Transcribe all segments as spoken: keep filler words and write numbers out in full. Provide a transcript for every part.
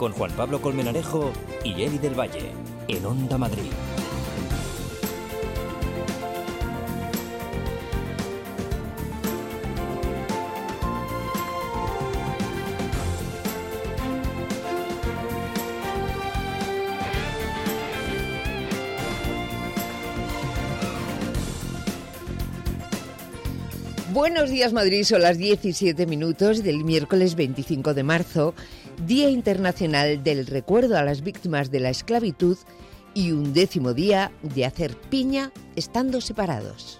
con Juan Pablo Colmenarejo y Eli del Valle, en Onda Madrid. Buenos días, Madrid. Son las diecisiete minutos del miércoles veinticinco de marzo, Día Internacional del Recuerdo a las Víctimas de la Esclavitud y un décimo día de hacer piña estando separados.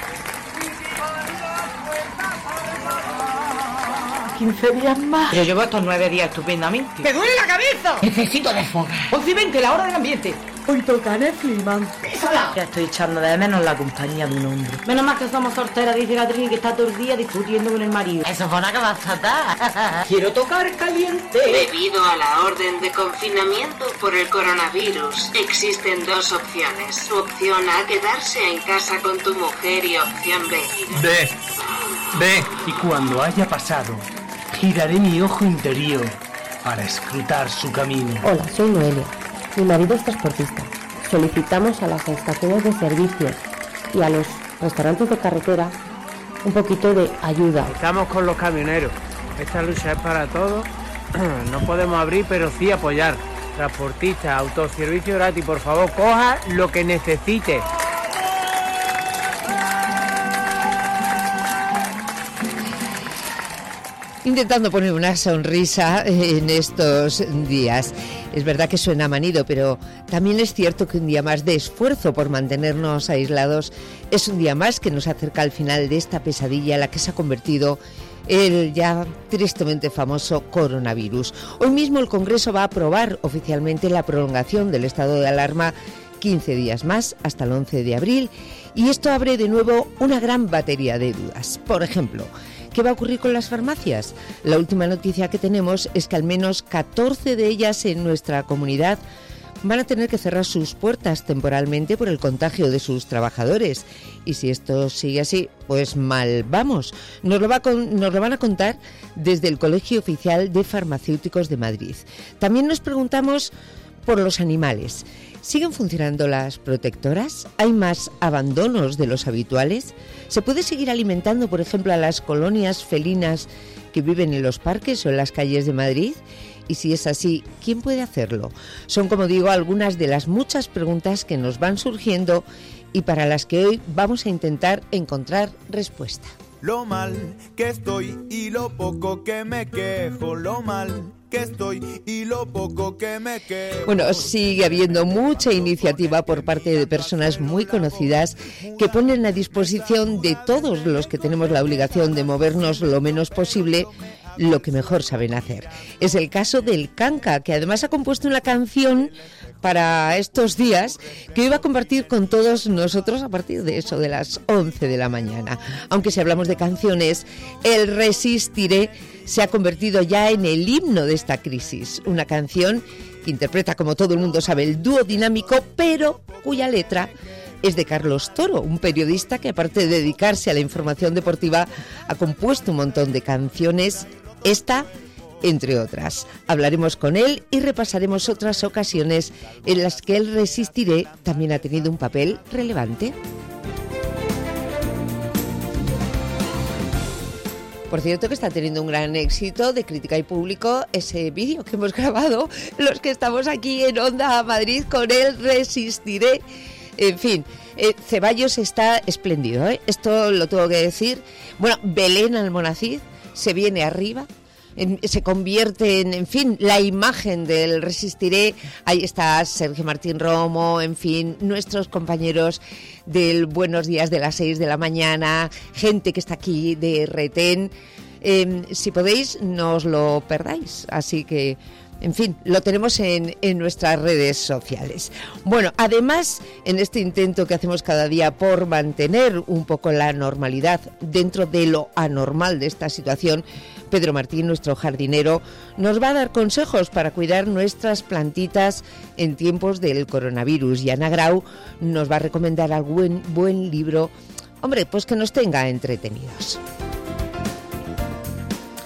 quince días más. Pero llevo estos nueve días estupendamente. ¡Me duele la cabeza! Necesito desfogar. once y veinte, la hora del ambiente. Hoy toca Netflix, man. ¡Písala! Ya estoy echando de menos la compañía de un hombre. Menos mal que somos solteras, dice la Trini, que está todo el día discutiendo con el marido. Eso fue una cabazada. Quiero tocar caliente. Debido a la orden de confinamiento por el coronavirus, existen dos opciones. Opción A, quedarse en casa con tu mujer, y opción B. B. B. Y cuando haya pasado, giraré mi ojo interior para escrutar su camino. Hola, soy Noelia. Mi marido es transportista. Solicitamos a las estaciones de servicio y a los restaurantes de carretera un poquito de ayuda. Estamos con los camioneros. Esta lucha es para todos. No podemos abrir, pero sí apoyar. Transportistas, autoservicio gratis. Por favor, coja lo que necesite. Intentando poner una sonrisa en estos días. Es verdad que suena manido, pero también es cierto que un día más de esfuerzo por mantenernos aislados es un día más que nos acerca al final de esta pesadilla en la que se ha convertido el ya tristemente famoso coronavirus. Hoy mismo el Congreso va a aprobar oficialmente la prolongación del estado de alarma quince días más, hasta el once de abril, y esto abre de nuevo una gran batería de dudas. Por ejemplo, ¿qué va a ocurrir con las farmacias? La última noticia que tenemos es que al menos catorce de ellas en nuestra comunidad van a tener que cerrar sus puertas temporalmente por el contagio de sus trabajadores. Y si esto sigue así, pues mal vamos. Nos lo, va con, nos lo van a contar desde el Colegio Oficial de Farmacéuticos de Madrid. También nos preguntamos por los animales. ¿Siguen funcionando las protectoras? ¿Hay más abandonos de los habituales? ¿Se puede seguir alimentando, por ejemplo, a las colonias felinas que viven en los parques o en las calles de Madrid? Y si es así, ¿quién puede hacerlo? Son, como digo, algunas de las muchas preguntas que nos van surgiendo y para las que hoy vamos a intentar encontrar respuesta. Lo mal que estoy y lo poco que me quejo, lo mal que estoy y lo poco que me quejo. Bueno, sigue habiendo mucha iniciativa por parte de personas muy conocidas que ponen a disposición de todos los que tenemos la obligación de movernos lo menos posible lo que mejor saben hacer. Es el caso del Canca, que además ha compuesto una canción para estos días que iba a compartir con todos nosotros a partir de eso, de las once de la mañana. Aunque si hablamos de canciones, el Resistiré se ha convertido ya en el himno de esta crisis. Una canción que interpreta, como todo el mundo sabe, el dúo dinámico, pero cuya letra es de Carlos Toro, un periodista que, aparte de dedicarse a la información deportiva, ha compuesto un montón de canciones, esta entre otras. Hablaremos con él y repasaremos otras ocasiones en las que el Resistiré también ha tenido un papel relevante. Por cierto, que está teniendo un gran éxito de crítica y público ese vídeo que hemos grabado los que estamos aquí en Onda Madrid con el Resistiré. En fin, eh, Ceballos está espléndido, ¿eh? Esto lo tengo que decir. Bueno, Belén Almonacid se viene arriba, en, se convierte en, en fin, la imagen del Resistiré. Ahí está Sergio Martín Romo, en fin, nuestros compañeros del Buenos Días de las seis de la mañana, gente que está aquí de retén. Eh, si podéis, no os lo perdáis, así que... En fin, lo tenemos en, en nuestras redes sociales. Bueno, además, en este intento que hacemos cada día por mantener un poco la normalidad dentro de lo anormal de esta situación, Pedro Martín, nuestro jardinero, nos va a dar consejos para cuidar nuestras plantitas en tiempos del coronavirus. Y Ana Grau nos va a recomendar algún buen libro, hombre, pues que nos tenga entretenidos.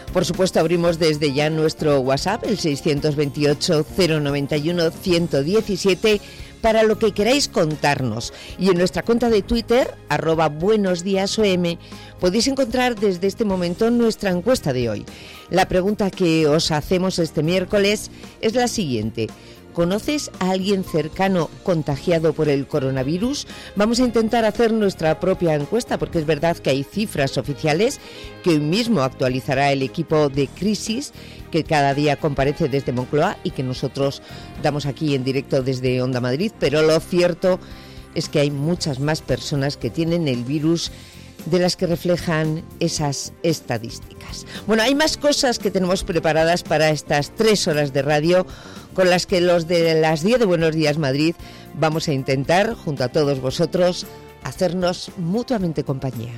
Por supuesto, abrimos desde ya nuestro WhatsApp, el seiscientos veintiocho, cero noventa y uno, ciento diecisiete, para lo que queráis contarnos. Y en nuestra cuenta de Twitter, arroba Buenos Días O M, podéis encontrar desde este momento nuestra encuesta de hoy. La pregunta que os hacemos este miércoles es la siguiente: ¿conoces a alguien cercano contagiado por el coronavirus? Vamos a intentar hacer nuestra propia encuesta, porque es verdad que hay cifras oficiales que hoy mismo actualizará el equipo de Crisis, que cada día comparece desde Moncloa y que nosotros damos aquí en directo desde Onda Madrid, pero lo cierto es que hay muchas más personas que tienen el virus de las que reflejan esas estadísticas. Bueno, hay más cosas que tenemos preparadas para estas tres horas de radio, con las que los de las diez de Buenos Días Madrid vamos a intentar, junto a todos vosotros, hacernos mutuamente compañía.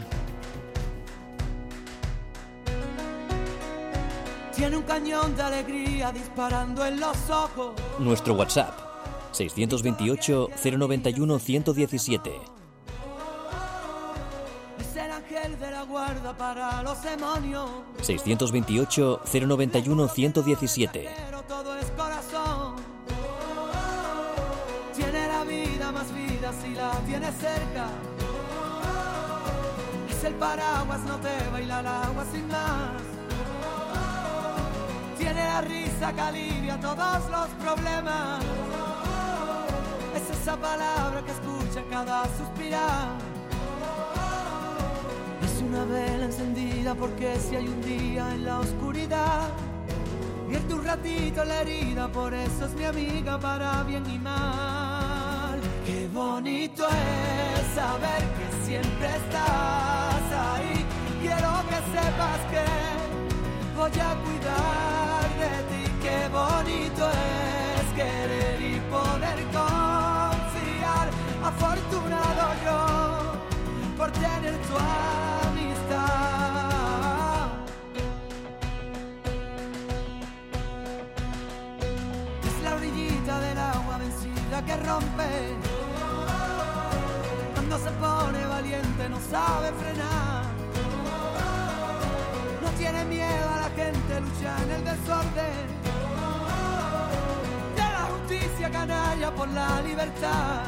Tiene un cañón de alegría disparando en los ojos. Nuestro WhatsApp, seiscientos veintiocho, cero noventa y uno, ciento diecisiete. Es el ángel de la guarda para los demonios. seiscientos veintiocho, cero noventa y uno, ciento diecisiete. Pero todo es corazón. Tiene la vida más vida si la tienes cerca. Es el paraguas, no te baila el agua sin más. Tiene la risa que alivia todos los problemas. Es esa palabra que escucha cada suspirar. Es una vela encendida porque si hay un día en la oscuridad, vierte un ratito la herida, por eso es mi amiga para bien y mal. Qué bonito es saber que siempre estás ahí. Quiero que sepas que voy a cuidar de ti. Qué bonito es querer y poder confiar. Afortunado yo por tener tu amistad. Es la orillita del agua vencida que rompe. Cuando se pone valiente no sabe frenar. No tiene miedo a la gente, lucha en el desorden. De la justicia canalla por la libertad.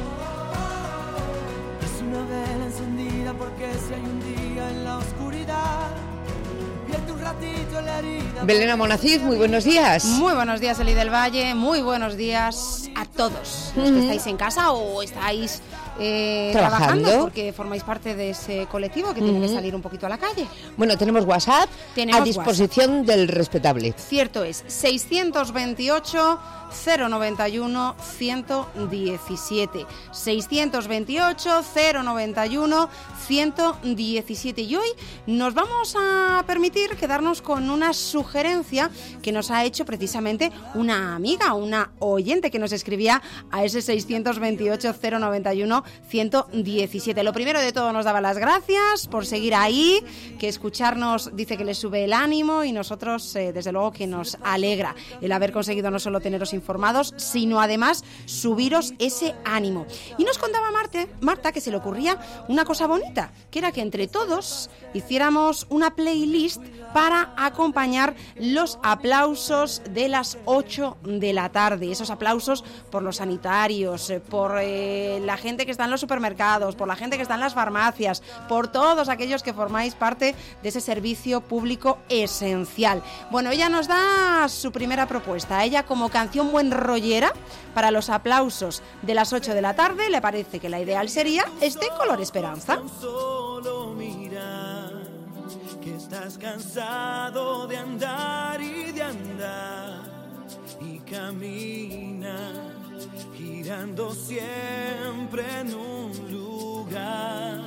Es una vela encendida porque si hay un día en la oscuridad, vierte un ratito en la herida. Belén Amonacid, muy buenos días. Muy buenos días, Eli del Valle. Muy buenos días a todos los que estáis en casa o estáis eh, trabajando. trabajando, porque formáis parte de ese colectivo que tiene uh-huh. que salir un poquito a la calle. Bueno, tenemos WhatsApp tenemos a disposición WhatsApp. Del respetable. Cierto es, seiscientos veintiocho, cero noventa y uno, ciento diecisiete. seiscientos veintiocho, cero noventa y uno, ciento diecisiete. Y hoy nos vamos a permitir quedarnos con una sugerencia que nos ha hecho precisamente una amiga, una oyente que nos escribía a ese seiscientos veintiocho, cero noventa y uno, ciento diecisiete. Lo primero de todo, nos daba las gracias por seguir ahí, que escucharnos dice que les sube el ánimo y nosotros eh, desde luego que nos alegra el haber conseguido no solo teneros informados, sino además subiros ese ánimo. Y nos contaba Marte, Marta que se le ocurría una cosa bonita, que era que entre todos hiciéramos una playlist para acompañar los aplausos de las ocho de la tarde. Esos aplausos por los sanitarios, por eh, la gente que está en los supermercados, por la gente que está en las farmacias, por todos aquellos que formáis parte de ese servicio público esencial. Bueno, ella nos da su primera propuesta. Ella, como canción buen rollera para los aplausos de las ocho de la tarde, le parece que la ideal sería este Color Esperanza. Solo mira que estás cansado de andar y de andar y camina girando siempre en un lugar.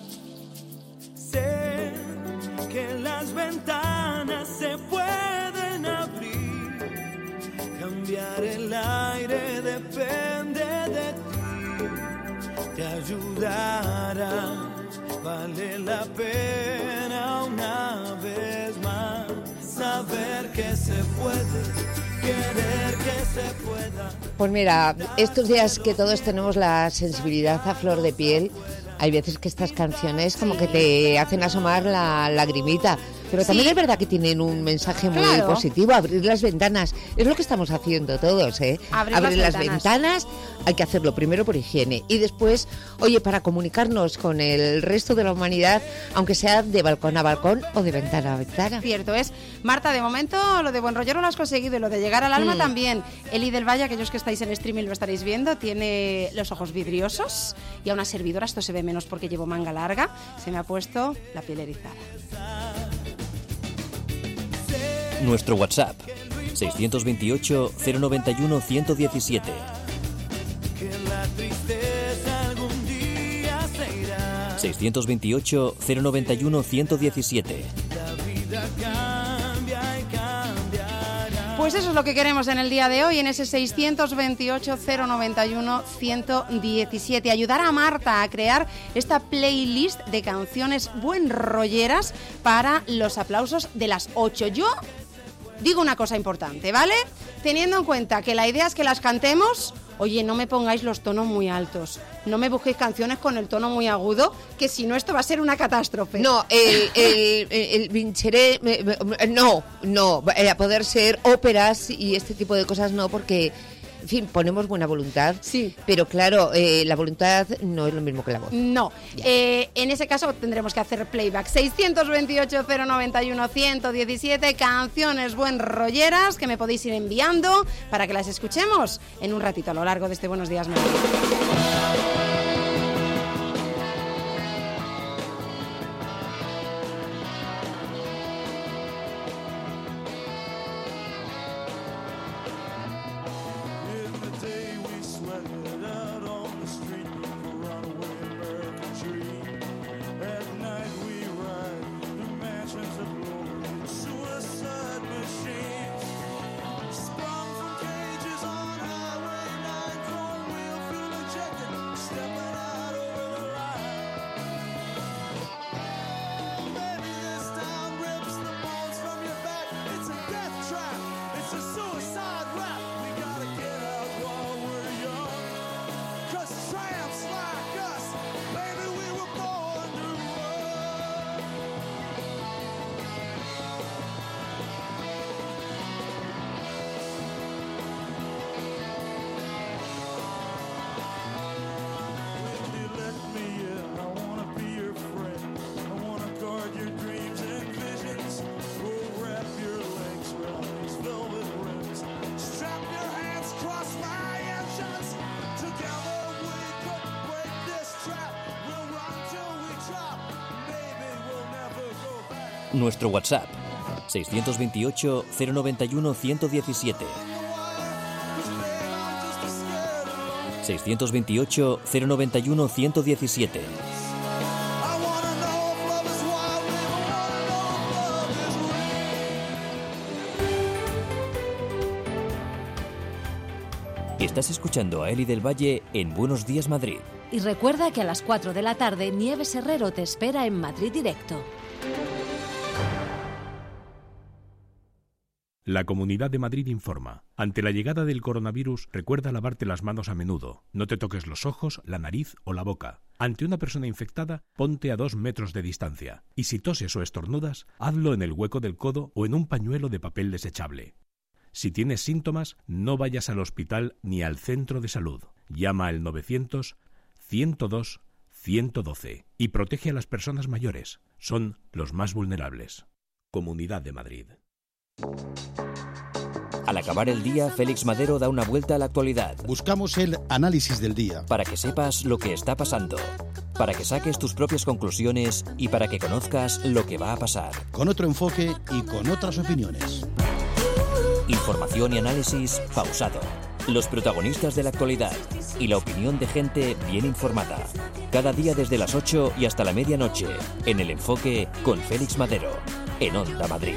Sé que las ventanas se pueden abrir, cambiar el aire depende de ti, te ayudará, vale la pena una vez más saber que se puede, querer que se pueda. Pues mira, estos días que todos tenemos la sensibilidad a flor de piel, hay veces que estas canciones como que te hacen asomar la lagrimita, Pero también Sí. es verdad que tienen un mensaje muy Claro. positivo, abrir las ventanas. Es lo que estamos haciendo todos, ¿eh? Abrir abrir las las ventanas. ventanas, hay que hacerlo primero por higiene y después, oye, para comunicarnos con el resto de la humanidad, aunque sea de balcón a balcón o de ventana a ventana. Cierto es. Marta, de momento lo de buen rollero lo has conseguido y lo de llegar al alma Mm. también. Eli del Valle, aquellos que estáis en streaming lo estaréis viendo, tiene los ojos vidriosos y a una servidora, esto se ve menos porque llevo manga larga, se me ha puesto la piel erizada. Nuestro WhatsApp, seiscientos veintiocho, cero noventa y uno, ciento diecisiete. Que la tristeza algún día se irá. seiscientos veintiocho, cero noventa y uno, ciento diecisiete. La vida cambia y cambiará. Pues eso es lo que queremos en el día de hoy, en ese seiscientos veintiocho, cero noventa y uno, ciento diecisiete. Ayudar a Marta a crear esta playlist de canciones buen rolleras para los aplausos de las ocho. Yo digo una cosa importante, ¿vale? Teniendo en cuenta que la idea es que las cantemos, oye, no me pongáis los tonos muy altos, no me busquéis canciones con el tono muy agudo, que si no esto va a ser una catástrofe. No, el, el, el, el vincheré, me- me- no, no, eh, a poder ser óperas y este tipo de cosas no, porque, en fin, ponemos buena voluntad, sí, pero claro, eh, la voluntad no es lo mismo que la voz. No, eh, en ese caso tendremos que hacer playback. seiscientos veintiocho, cero noventa y uno, ciento diecisiete, canciones buen rolleras que me podéis ir enviando para que las escuchemos en un ratito a lo largo de este Buenos Días Madrid. In the day we sweated out on the street for runaway American dream. At night we ride through mansions of glory, suicide machines. Sprung from cages on Highway nine, cornwheel fuel injected, stepping out over the ride. Baby, this town rips the bones from your back. It's a death trap. It's a suicide rap. We gotta get out while we're young. 'Cause tramps like us, baby, we were born to run. When you let me in, I wanna be your friend. I wanna guard your dreams and visions. Oh, wrap your legs around these velvet rims. Strap your hands, cross my engines. Together we could break this trap. We'll run till we drop. Maybe we'll never go back. Nuestro WhatsApp, seiscientos veintiocho, cero noventa y uno, ciento diecisiete. seiscientos veintiocho, cero noventa y uno, ciento diecisiete. Estás escuchando a Eli del Valle en Buenos Días Madrid. Y recuerda que a las cuatro de la tarde Nieves Herrero te espera en Madrid Directo. La Comunidad de Madrid informa. Ante la llegada del coronavirus, recuerda lavarte las manos a menudo. No te toques los ojos, la nariz o la boca. Ante una persona infectada, ponte a dos metros de distancia. Y si toses o estornudas, hazlo en el hueco del codo o en un pañuelo de papel desechable. Si tienes síntomas, no vayas al hospital ni al centro de salud. Llama al novecientos, ciento dos, ciento doce y protege a las personas mayores. Son los más vulnerables. Comunidad de Madrid. Al acabar el día, Félix Madero da una vuelta a la actualidad. Buscamos el análisis del día. Para que sepas lo que está pasando, para que saques tus propias conclusiones y para que conozcas lo que va a pasar. Con otro enfoque y con otras opiniones. Información y análisis pausado. Los protagonistas de la actualidad y la opinión de gente bien informada. Cada día desde las ocho y hasta la medianoche, en El Enfoque con Félix Madero, en Onda Madrid.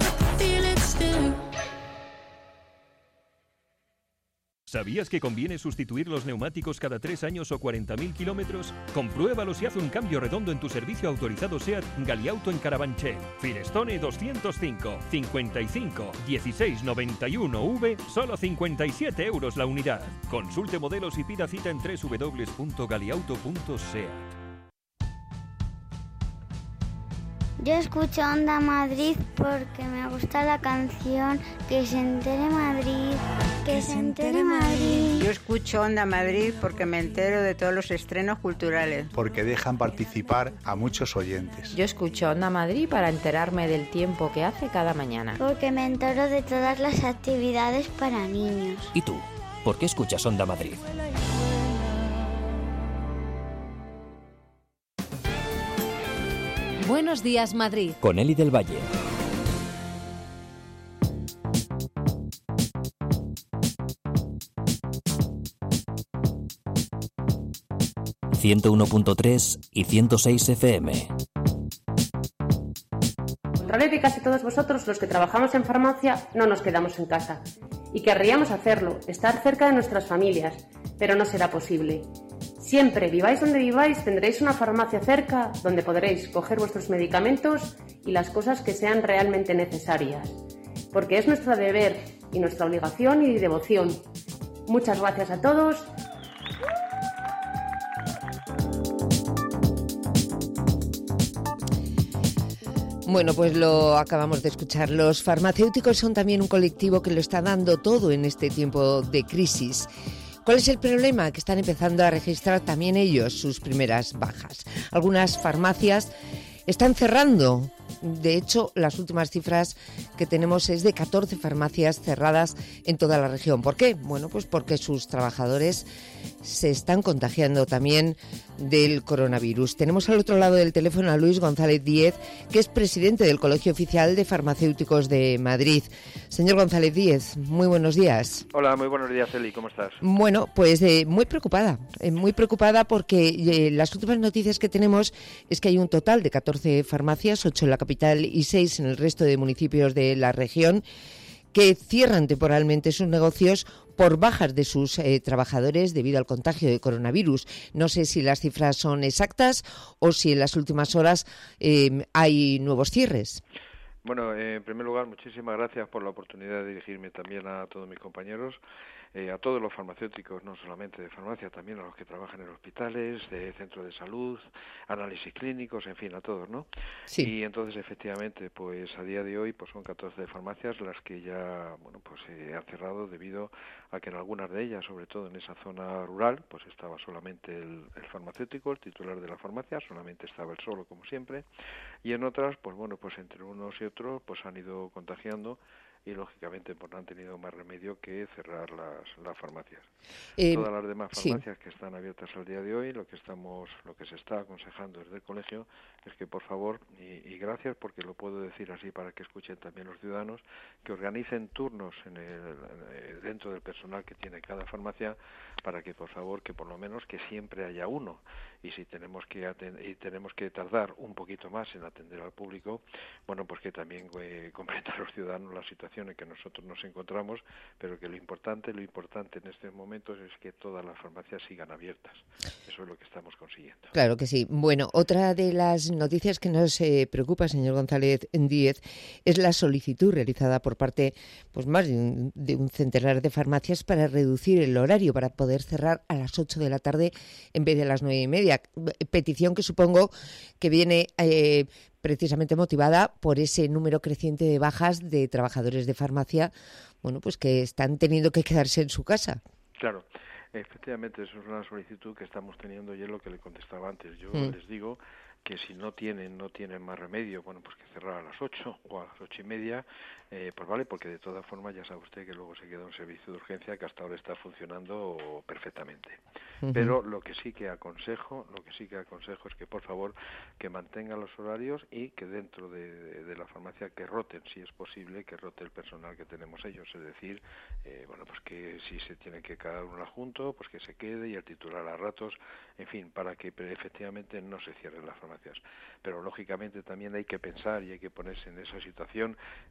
¿Sabías que conviene sustituir los neumáticos cada tres años o cuarenta mil kilómetros? Compruébalos y haz un cambio redondo en tu servicio autorizado SEAT Galiauto en Carabanchel. Firestone doscientos cinco, cincuenta y cinco, dieciséis noventa y uno V, solo cincuenta y siete euros la unidad. Consulte modelos y pida cita en doble u doble u doble u punto galiauto punto seat. Yo escucho Onda Madrid porque me gusta la canción Que se entere Madrid, que, que se entere Madrid. Yo escucho Onda Madrid porque me entero de todos los estrenos culturales. Porque dejan participar a muchos oyentes. Yo escucho Onda Madrid para enterarme del tiempo que hace cada mañana. Porque me entero de todas las actividades para niños. ¿Y tú? ¿Por qué escuchas Onda Madrid? Buenos días, Madrid. Con Eli del Valle. ciento uno punto tres y ciento seis F M. Contrario que casi todos vosotros, los que trabajamos en farmacia, no nos quedamos en casa. Y querríamos hacerlo, estar cerca de nuestras familias, pero no será posible. Siempre, viváis donde viváis, tendréis una farmacia cerca donde podréis coger vuestros medicamentos y las cosas que sean realmente necesarias. Porque es nuestro deber y nuestra obligación y devoción. Muchas gracias a todos. Bueno, pues lo acabamos de escuchar. Los farmacéuticos son también un colectivo que lo está dando todo en este tiempo de crisis. ¿Cuál es el problema? Que están empezando a registrar también ellos sus primeras bajas. Algunas farmacias están cerrando. De hecho, las últimas cifras que tenemos es de catorce farmacias cerradas en toda la región. ¿Por qué? Bueno, pues porque sus trabajadores se están contagiando también del coronavirus. Tenemos al otro lado del teléfono a Luis González Díez, que es presidente del Colegio Oficial de Farmacéuticos de Madrid. Señor González Díez, muy buenos días. Hola, muy buenos días, Eli, ¿cómo estás? Bueno, pues eh, muy preocupada, eh, muy preocupada porque eh, las últimas noticias que tenemos es que hay un total de catorce farmacias, ocho en la capital y seis en el resto de municipios de la región, que cierran temporalmente sus negocios por bajas de sus eh, trabajadores debido al contagio de coronavirus. No sé si las cifras son exactas o si en las últimas horas eh, hay nuevos cierres. Bueno, eh, en primer lugar, muchísimas gracias por la oportunidad de dirigirme también a todos mis compañeros, eh, a todos los farmacéuticos, no solamente de farmacia, también a los que trabajan en hospitales, de centros de salud, análisis clínicos, en fin, a todos, ¿no? Sí. Y entonces, efectivamente, pues a día de hoy pues son catorce farmacias las que ya, bueno, pues se eh, han cerrado debido a que en algunas de ellas, sobre todo en esa zona rural, pues estaba solamente el, el farmacéutico, el titular de la farmacia, solamente estaba él solo, como siempre, y en otras, pues bueno, pues entre unos y otros, pues han ido contagiando y lógicamente pues no han tenido más remedio que cerrar las, las farmacias. Eh, Todas las demás farmacias sí. que están abiertas al día de hoy, lo que estamos, lo que se está aconsejando desde el colegio es que por favor, y, y gracias porque lo puedo decir así para que escuchen también los ciudadanos, que organicen turnos en el, dentro del personal que tiene cada farmacia para que por favor, que por lo menos que siempre haya uno, y si tenemos que atend- y tenemos que tardar un poquito más en atender al público, bueno, pues que también eh, comprendan los ciudadanos la situación en que nosotros nos encontramos, pero que lo importante, lo importante en estos momentos es que todas las farmacias sigan abiertas. Eso es lo que estamos consiguiendo. Claro que sí. Bueno, otra de las noticias que nos eh, preocupa, señor González Díez, es la solicitud realizada por parte, pues más de un, de un centenar de farmacias para reducir el horario, para poder cerrar a las ocho de la tarde en vez de a las nueve y media. Petición que supongo que viene eh, precisamente motivada por ese número creciente de bajas de trabajadores de farmacia, bueno, pues que están teniendo que quedarse en su casa. Claro, efectivamente, eso es una solicitud que estamos teniendo y es lo que le contestaba antes. Yo Mm. les digo que si no tienen no tienen más remedio, bueno, pues que cerrar a las ocho o a las ocho y media, eh, pues vale, porque de todas formas ya sabe usted que luego se queda un servicio de urgencia que hasta ahora está funcionando perfectamente. Uh-huh. Pero lo que sí que aconsejo, lo que sí que aconsejo es que por favor que mantengan los horarios y que dentro de, de, de la farmacia que roten, si es posible, que rote el personal que tenemos ellos, es decir, eh, bueno, pues que si se tiene que quedar uno junto, pues que se quede y el titular a ratos, en fin, para que efectivamente no se cierren las farmacias. Pero lógicamente también hay que pensar y hay que ponerse en esa situación que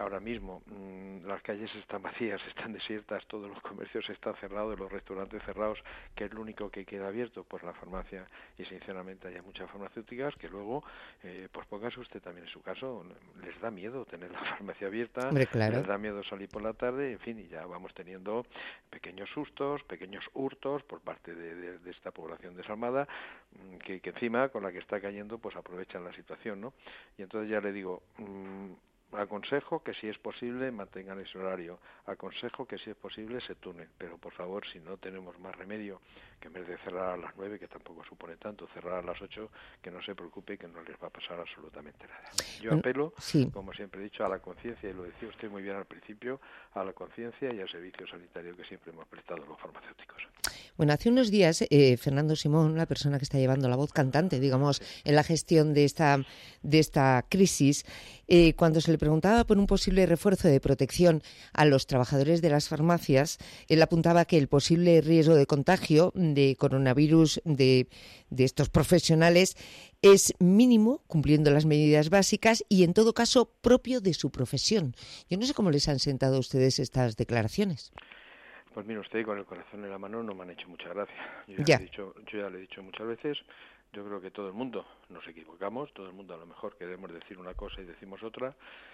ahora mismo mmm, las calles están vacías, están desiertas, todos los comercios están cerrados, los restaurantes cerrados, que es lo único que queda abierto, pues la farmacia, y sinceramente hay muchas farmacéuticas que luego, eh, pues póngase usted también en su caso, les da miedo tener la farmacia abierta, Hombre, claro. les da miedo salir por la tarde, en fin, y ya vamos teniendo pequeños sustos, pequeños hurtos por parte de, de, de esta población desalmada, que, que encima con la que está cayendo pues aprovechan la situación, ¿no? Y entonces ya le digo, mmm, aconsejo que si es posible mantengan ese horario, aconsejo que si es posible se turnen, pero por favor, si no tenemos más remedio, que en vez de cerrar a las nueve, que tampoco supone tanto, cerrar a las ocho, que no se preocupe, que no les va a pasar absolutamente nada. Yo apelo, sí. como siempre he dicho, a la conciencia, y lo decía usted muy bien al principio, a la conciencia y al servicio sanitario que siempre hemos prestado los farmacéuticos. Bueno, hace unos días eh, Fernando Simón, la persona que está llevando la voz cantante, digamos, en la gestión de esta, de esta crisis, eh, cuando se le preguntaba por un posible refuerzo de protección a los trabajadores de las farmacias, él apuntaba que el posible riesgo de contagio de coronavirus de, de estos profesionales es mínimo, cumpliendo las medidas básicas y, en todo caso, propio de su profesión. Yo no sé cómo les han sentado a ustedes estas declaraciones. Pues mire usted, con el corazón en la mano no me han hecho mucha gracia. Yo ya, ya. Le he dicho, yo ya le he dicho muchas veces, yo creo que todo el mundo nos equivocamos, todo el mundo a lo mejor queremos decir una cosa y decimos otra,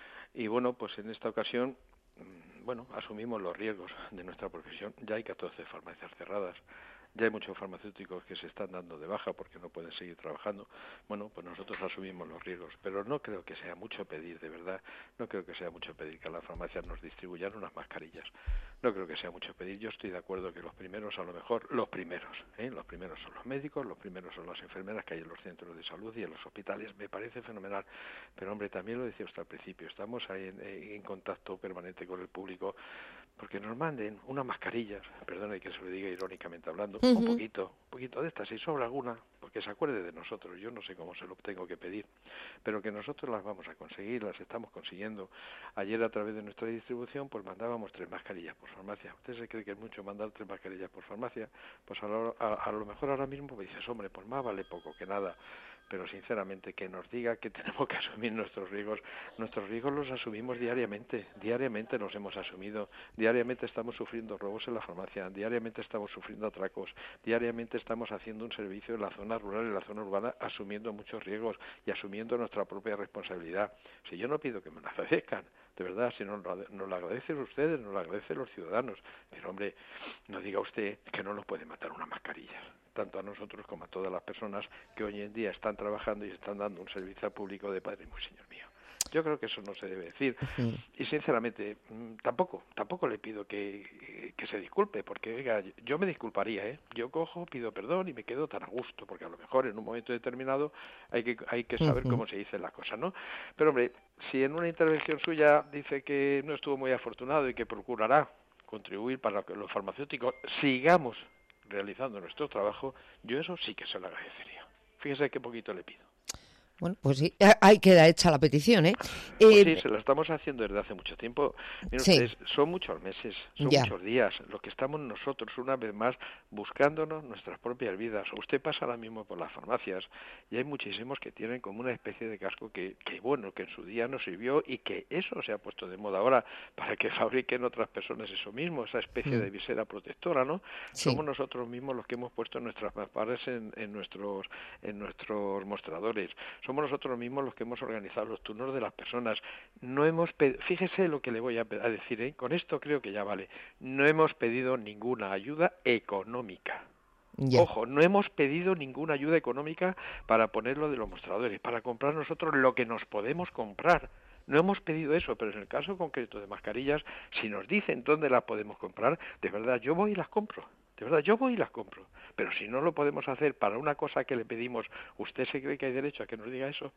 y bueno, pues en esta ocasión, bueno, asumimos los riesgos de nuestra profesión. Ya hay catorce farmacias cerradas, ya hay muchos farmacéuticos que se están dando de baja porque no pueden seguir trabajando. Bueno, pues nosotros asumimos los riesgos, pero no creo que sea mucho pedir, de verdad, no creo que sea mucho pedir que a las farmacias nos distribuyan unas mascarillas. No creo que sea mucho pedir. Yo estoy de acuerdo que los primeros, a lo mejor, los primeros, ¿eh? los primeros son los médicos, los primeros son las enfermeras que hay en los centros de salud y en los hospitales. Me parece fenomenal. Pero, hombre, también lo decía usted al principio, estamos ahí en, en contacto permanente con el público, porque nos manden unas mascarillas, perdone que se lo diga irónicamente hablando, uh-huh. un poquito, un poquito de estas, si sobra alguna, porque se acuerde de nosotros. Yo no sé cómo se lo tengo que pedir, pero que nosotros las vamos a conseguir, las estamos consiguiendo. Ayer, a través de nuestra distribución, pues mandábamos tres mascarillas por farmacia. ¿Usted se cree que es mucho mandar tres mascarillas por farmacia? Pues a lo, a, a lo mejor ahora mismo me dices, hombre, pues más vale poco que nada. Pero sinceramente que nos diga que tenemos que asumir nuestros riesgos. Nuestros riesgos los asumimos diariamente, diariamente los hemos asumido, diariamente estamos sufriendo robos en la farmacia, diariamente estamos sufriendo atracos, diariamente estamos haciendo un servicio en la zona rural y en la zona urbana asumiendo muchos riesgos y asumiendo nuestra propia responsabilidad. Si yo no pido que me lo agradezcan, de verdad, si nos no lo agradecen ustedes, nos lo agradecen los ciudadanos, pero hombre, no diga usted que no nos puede matar una mascarilla, tanto a nosotros como a todas las personas que hoy en día están trabajando y están dando un servicio al público de Padre muy Señor mío. Yo creo que eso no se debe decir. Uh-huh. Y sinceramente, tampoco, tampoco le pido que, que se disculpe, porque oiga, yo me disculparía, ¿eh? Yo cojo, pido perdón y me quedo tan a gusto, porque a lo mejor en un momento determinado hay que, hay que saber uh-huh. cómo se dicen las cosas, ¿no? Pero hombre, si en una intervención suya dice que no estuvo muy afortunado y que procurará contribuir para que los farmacéuticos sigamos realizando nuestro trabajo, yo eso sí que se lo agradecería. Fíjese qué poquito le pido. Bueno, pues sí, ahí queda hecha la petición, ¿eh? Pues eh sí, se la estamos haciendo desde hace mucho tiempo. Miren sí. ustedes, son muchos meses, son ya. muchos días, lo que estamos nosotros, una vez más, buscándonos nuestras propias vidas. Usted pasa ahora mismo por las farmacias y hay muchísimos que tienen como una especie de casco que, que bueno, que en su día nos sirvió y que eso se ha puesto de moda ahora para que fabriquen otras personas eso mismo, esa especie mm. de visera protectora, ¿no? Sí. Somos nosotros mismos los que hemos puesto nuestras mamparas en, en, nuestros, en nuestros mostradores. Somos nosotros mismos los que hemos organizado los turnos de las personas. No hemos ped... Fíjese lo que le voy a, a decir, ¿eh? Con esto creo que ya vale. No hemos pedido ninguna ayuda económica. Yeah. Ojo, no hemos pedido ninguna ayuda económica para ponerlo de los mostradores, para comprar nosotros lo que nos podemos comprar. No hemos pedido eso, pero en el caso concreto de mascarillas, si nos dicen dónde las podemos comprar, de verdad, yo voy y las compro. De verdad, yo voy y las compro. Pero si no lo podemos hacer para una cosa que le pedimos, ¿usted se cree que hay derecho a que nos diga eso?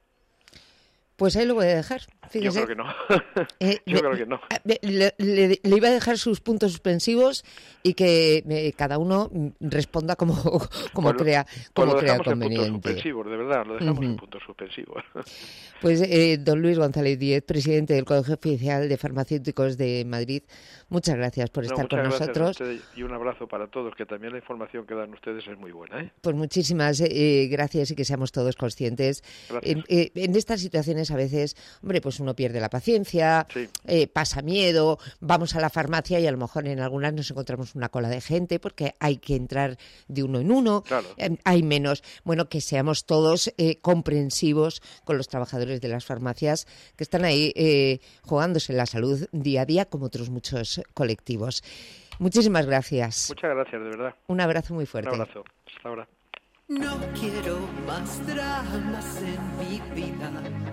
Pues ahí lo voy a dejar, fíjese. Yo creo que no. Eh, Yo le, creo que no. Le, le, le iba a dejar sus puntos suspensivos y que eh, cada uno responda como, como pues crea, como pues crea conveniente. En puntos suspensivos, de verdad, lo dejamos uh-huh. en puntos suspensivos. Pues eh, don Luis González Díez, presidente del Colegio Oficial de Farmacéuticos de Madrid, Muchas gracias por estar no, con nosotros. Y un abrazo para todos, que también la información que dan ustedes es muy buena, ¿eh? Pues muchísimas eh, gracias y que seamos todos conscientes. En, eh, en estas situaciones a veces, hombre, pues uno pierde la paciencia, sí. eh, pasa miedo, vamos a la farmacia y a lo mejor en algunas nos encontramos una cola de gente porque hay que entrar de uno en uno, claro. eh, hay menos. Bueno, que seamos todos eh, comprensivos con los trabajadores de las farmacias que están ahí eh, jugándose la salud día a día como otros muchos colectivos. Muchísimas gracias. Muchas gracias, de verdad. Un abrazo muy fuerte. Un abrazo. Hasta ahora. No quiero más dramas en mi vida,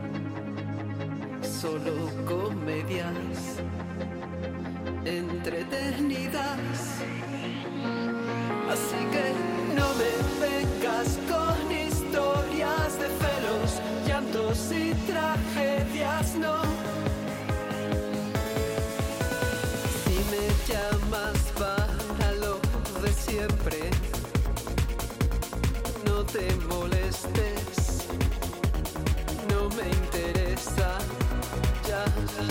solo comedias entretenidas. Así que no me vengas con historias de celos, llantos y tragedias, no. Si me llamas para lo de siempre, no te molestes, no me interesa, ya.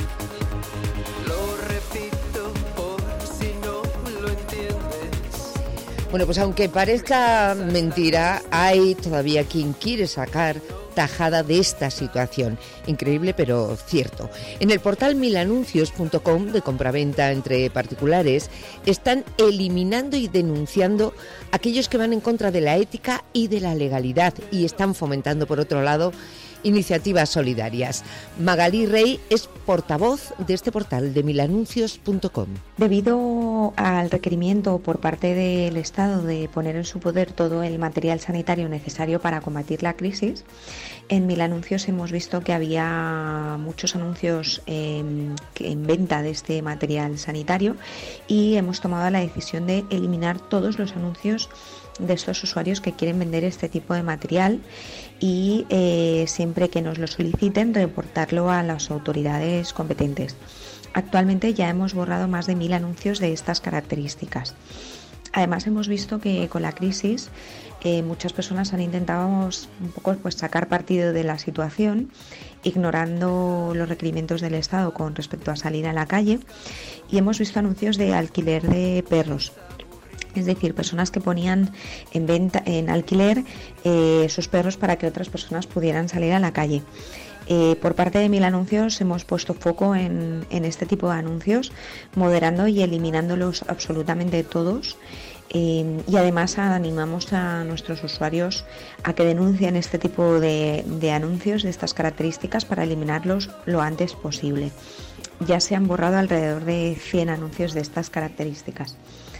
Lo repito por si no lo entiendes. Bueno, pues aunque parezca mentira, hay todavía quien quiere sacar tajada de esta situación. Increíble, pero cierto. En el portal mil anuncios punto com de compraventa entre particulares están eliminando y denunciando aquellos que van en contra de la ética y de la legalidad y están fomentando, por otro lado, iniciativas solidarias. Magalí Rey es portavoz de este portal de mil anuncios punto com. Debido al requerimiento por parte del Estado de poner en su poder todo el material sanitario necesario para combatir la crisis, en Mil Anuncios hemos visto que había muchos anuncios eh, en venta de este material sanitario y hemos tomado la decisión de eliminar todos los anuncios de estos usuarios que quieren vender este tipo de material y eh, siempre que nos lo soliciten reportarlo a las autoridades competentes. Actualmente ya hemos borrado más de mil anuncios de estas características. Además hemos visto que con la crisis eh, muchas personas han intentado un poco pues, sacar partido de la situación, ignorando los requerimientos del Estado con respecto a salir a la calle, y hemos visto anuncios de alquiler de perros. Es decir, personas que ponían en venta, en alquiler eh, sus perros para que otras personas pudieran salir a la calle. Eh, por parte de Mil Anuncios hemos puesto foco en, en este tipo de anuncios, moderando y eliminándolos absolutamente todos. Eh, y además animamos a nuestros usuarios a que denuncien este tipo de, de anuncios de estas características para eliminarlos lo antes posible. Ya se han borrado alrededor de cien anuncios de estas características.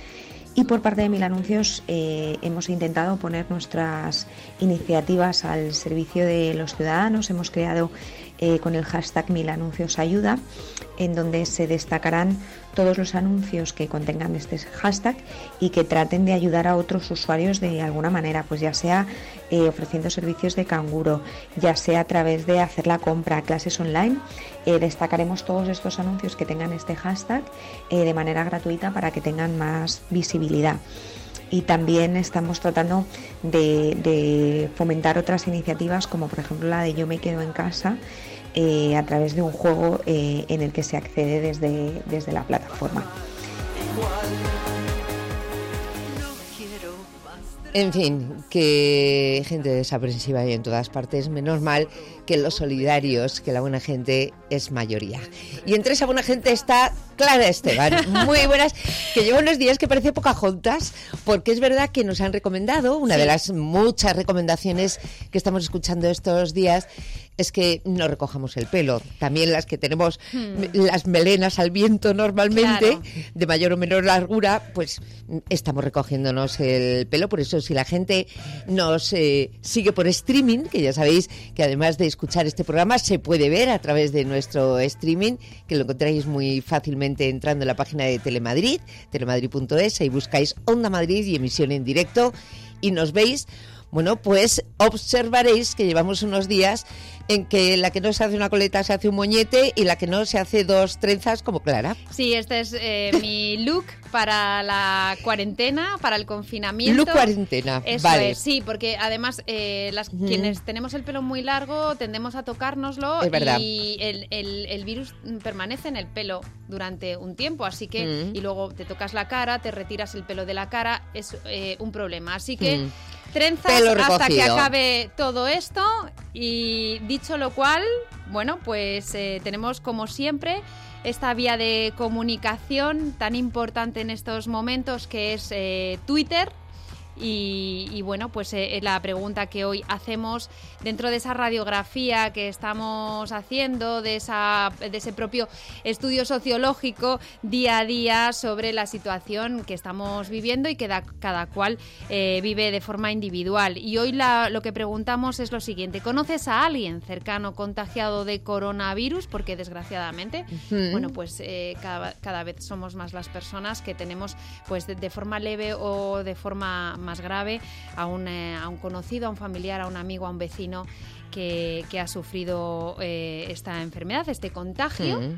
Y por parte de Mil Anuncios eh, hemos intentado poner nuestras iniciativas al servicio de los ciudadanos. Hemos creado eh, con el hashtag Mil Anuncios Ayuda, en donde se destacarán todos los anuncios que contengan este hashtag y que traten de ayudar a otros usuarios de alguna manera, pues ya sea eh, ofreciendo servicios de canguro, ya sea a través de hacer la compra, clases online. Eh, destacaremos todos estos anuncios que tengan este hashtag eh, de manera gratuita para que tengan más visibilidad. Y también estamos tratando de, de fomentar otras iniciativas, como por ejemplo la de Yo me quedo en casa, eh, a través de un juego eh, en el que se accede desde, desde la plataforma. En fin, que gente desaprensiva hay en todas partes, menos mal que los solidarios, que la buena gente es mayoría. Y entre esa buena gente está Clara Esteban, muy buenas, que lleva unos días que parece Pocahontas, porque es verdad que nos han recomendado, una sí. de las muchas recomendaciones que estamos escuchando estos días, es que no recojamos el pelo. También las que tenemos hmm. las melenas al viento normalmente, claro. de mayor o menor largura, pues estamos recogiéndonos el pelo. Por eso, si la gente nos eh, sigue por streaming, que ya sabéis que además de escuchar este programa se puede ver a través de nuestro streaming, que lo encontráis muy fácilmente entrando en la página de Telemadrid, telemadrid punto es, ahí buscáis Onda Madrid y emisión en directo y nos veis. bueno, pues observaréis que llevamos unos días en que la que no se hace una coleta se hace un moñete y la que no se hace dos trenzas como Clara. Sí, este es eh, mi look para la cuarentena, para el confinamiento. Look cuarentena, Eso vale. es, sí, porque además eh, las, Mm. quienes tenemos el pelo muy largo tendemos a tocárnoslo Es verdad. y el, el, el virus permanece en el pelo durante un tiempo, así que, Mm. y luego te tocas la cara, te retiras el pelo de la cara, es eh, un problema. Así que Mm. trenzas Pelo hasta que recogido. acabe todo esto y dicho lo cual, bueno, pues eh, tenemos como siempre esta vía de comunicación tan importante en estos momentos que es eh, Twitter. Y, y bueno, pues eh, la pregunta que hoy hacemos dentro de esa radiografía que estamos haciendo, de, esa, de ese propio estudio sociológico día a día sobre la situación que estamos viviendo y que da, cada cual eh, vive de forma individual. Y hoy la, lo que preguntamos es lo siguiente: ¿conoces a alguien cercano contagiado de coronavirus? Porque desgraciadamente, Ujú. bueno, pues eh, cada, cada vez somos más las personas que tenemos pues de, de forma leve o de forma más grave a un, eh, a un conocido, a un familiar, a un amigo, a un vecino que, que ha sufrido eh, esta enfermedad, este contagio. Mm.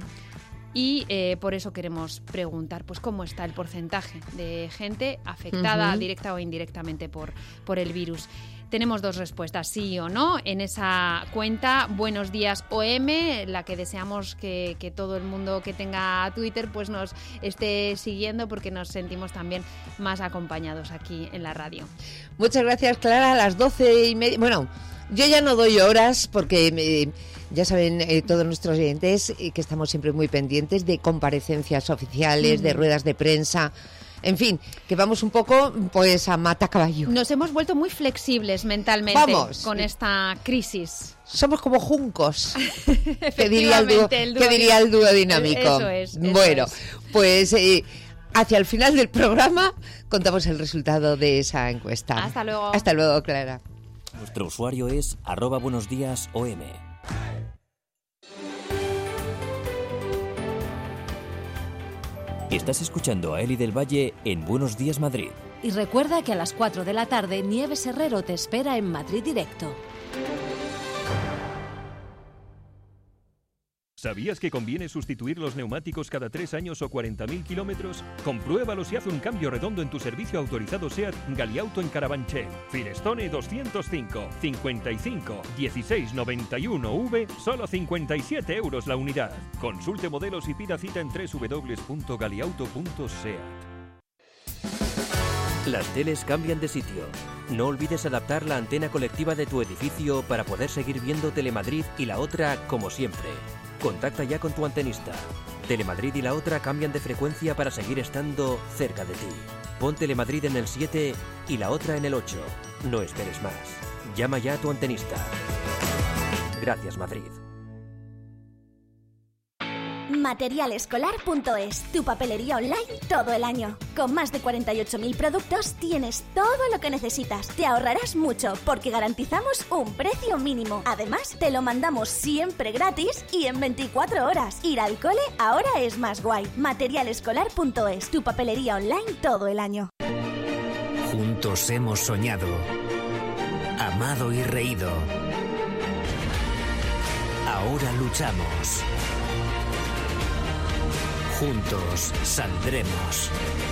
Y eh, por eso queremos preguntar pues cómo está el porcentaje de gente afectada Ujú. directa o indirectamente por, por el virus. Tenemos dos respuestas, sí o no, en esa cuenta Buenos Días O M, la que deseamos que, que todo el mundo que tenga Twitter pues nos esté siguiendo, porque nos sentimos también más acompañados aquí en la radio. Muchas gracias, Clara. A las doce y media... Bueno, yo ya no doy horas porque me- ya saben eh, todos nuestros oyentes eh, que estamos siempre muy pendientes de comparecencias oficiales, de Ujú. ruedas de prensa. En fin, que vamos un poco pues a mata caballo. Nos hemos vuelto muy flexibles mentalmente Vamos. con esta crisis. Somos como juncos, que diría el dúo, Efectivamente, el que diría el dúo dinámico. Eso es, eso bueno, es. pues eh, hacia el final del programa contamos el resultado de esa encuesta. Hasta luego. Hasta luego, Clara. Nuestro usuario es arroba buenos días O M. Estás escuchando a Eli del Valle en Buenos Días Madrid. Y recuerda que a las cuatro de la tarde Nieves Herrero te espera en Madrid Directo. ¿Sabías que conviene sustituir los neumáticos cada tres años o cuarenta mil kilómetros? Compruébalo si hace un cambio redondo en tu servicio autorizado SEAT Galiauto en Carabanchel. Firestone doscientos cinco, cincuenta y cinco, dieciséis noventa y uno V, solo cincuenta y siete euros la unidad. Consulte modelos y pida cita en doble u doble u doble u punto galiauto punto seat. Las teles cambian de sitio. No olvides adaptar la antena colectiva de tu edificio para poder seguir viendo Telemadrid y la otra como siempre. Contacta ya con tu antenista. Telemadrid y la otra cambian de frecuencia para seguir estando cerca de ti. Pon Telemadrid en el siete y la otra en el ocho. No esperes más. Llama ya a tu antenista. Gracias, Madrid. Materialescolar punto es, tu papelería online todo el año. Con más de cuarenta y ocho mil productos tienes todo lo que necesitas. Te ahorrarás mucho porque garantizamos un precio mínimo. Además, te lo mandamos siempre gratis y en veinticuatro horas. Ir al cole ahora es más guay. Materialescolar punto es, tu papelería online todo el año. Juntos hemos soñado, amado y reído. Ahora luchamos. Juntos saldremos.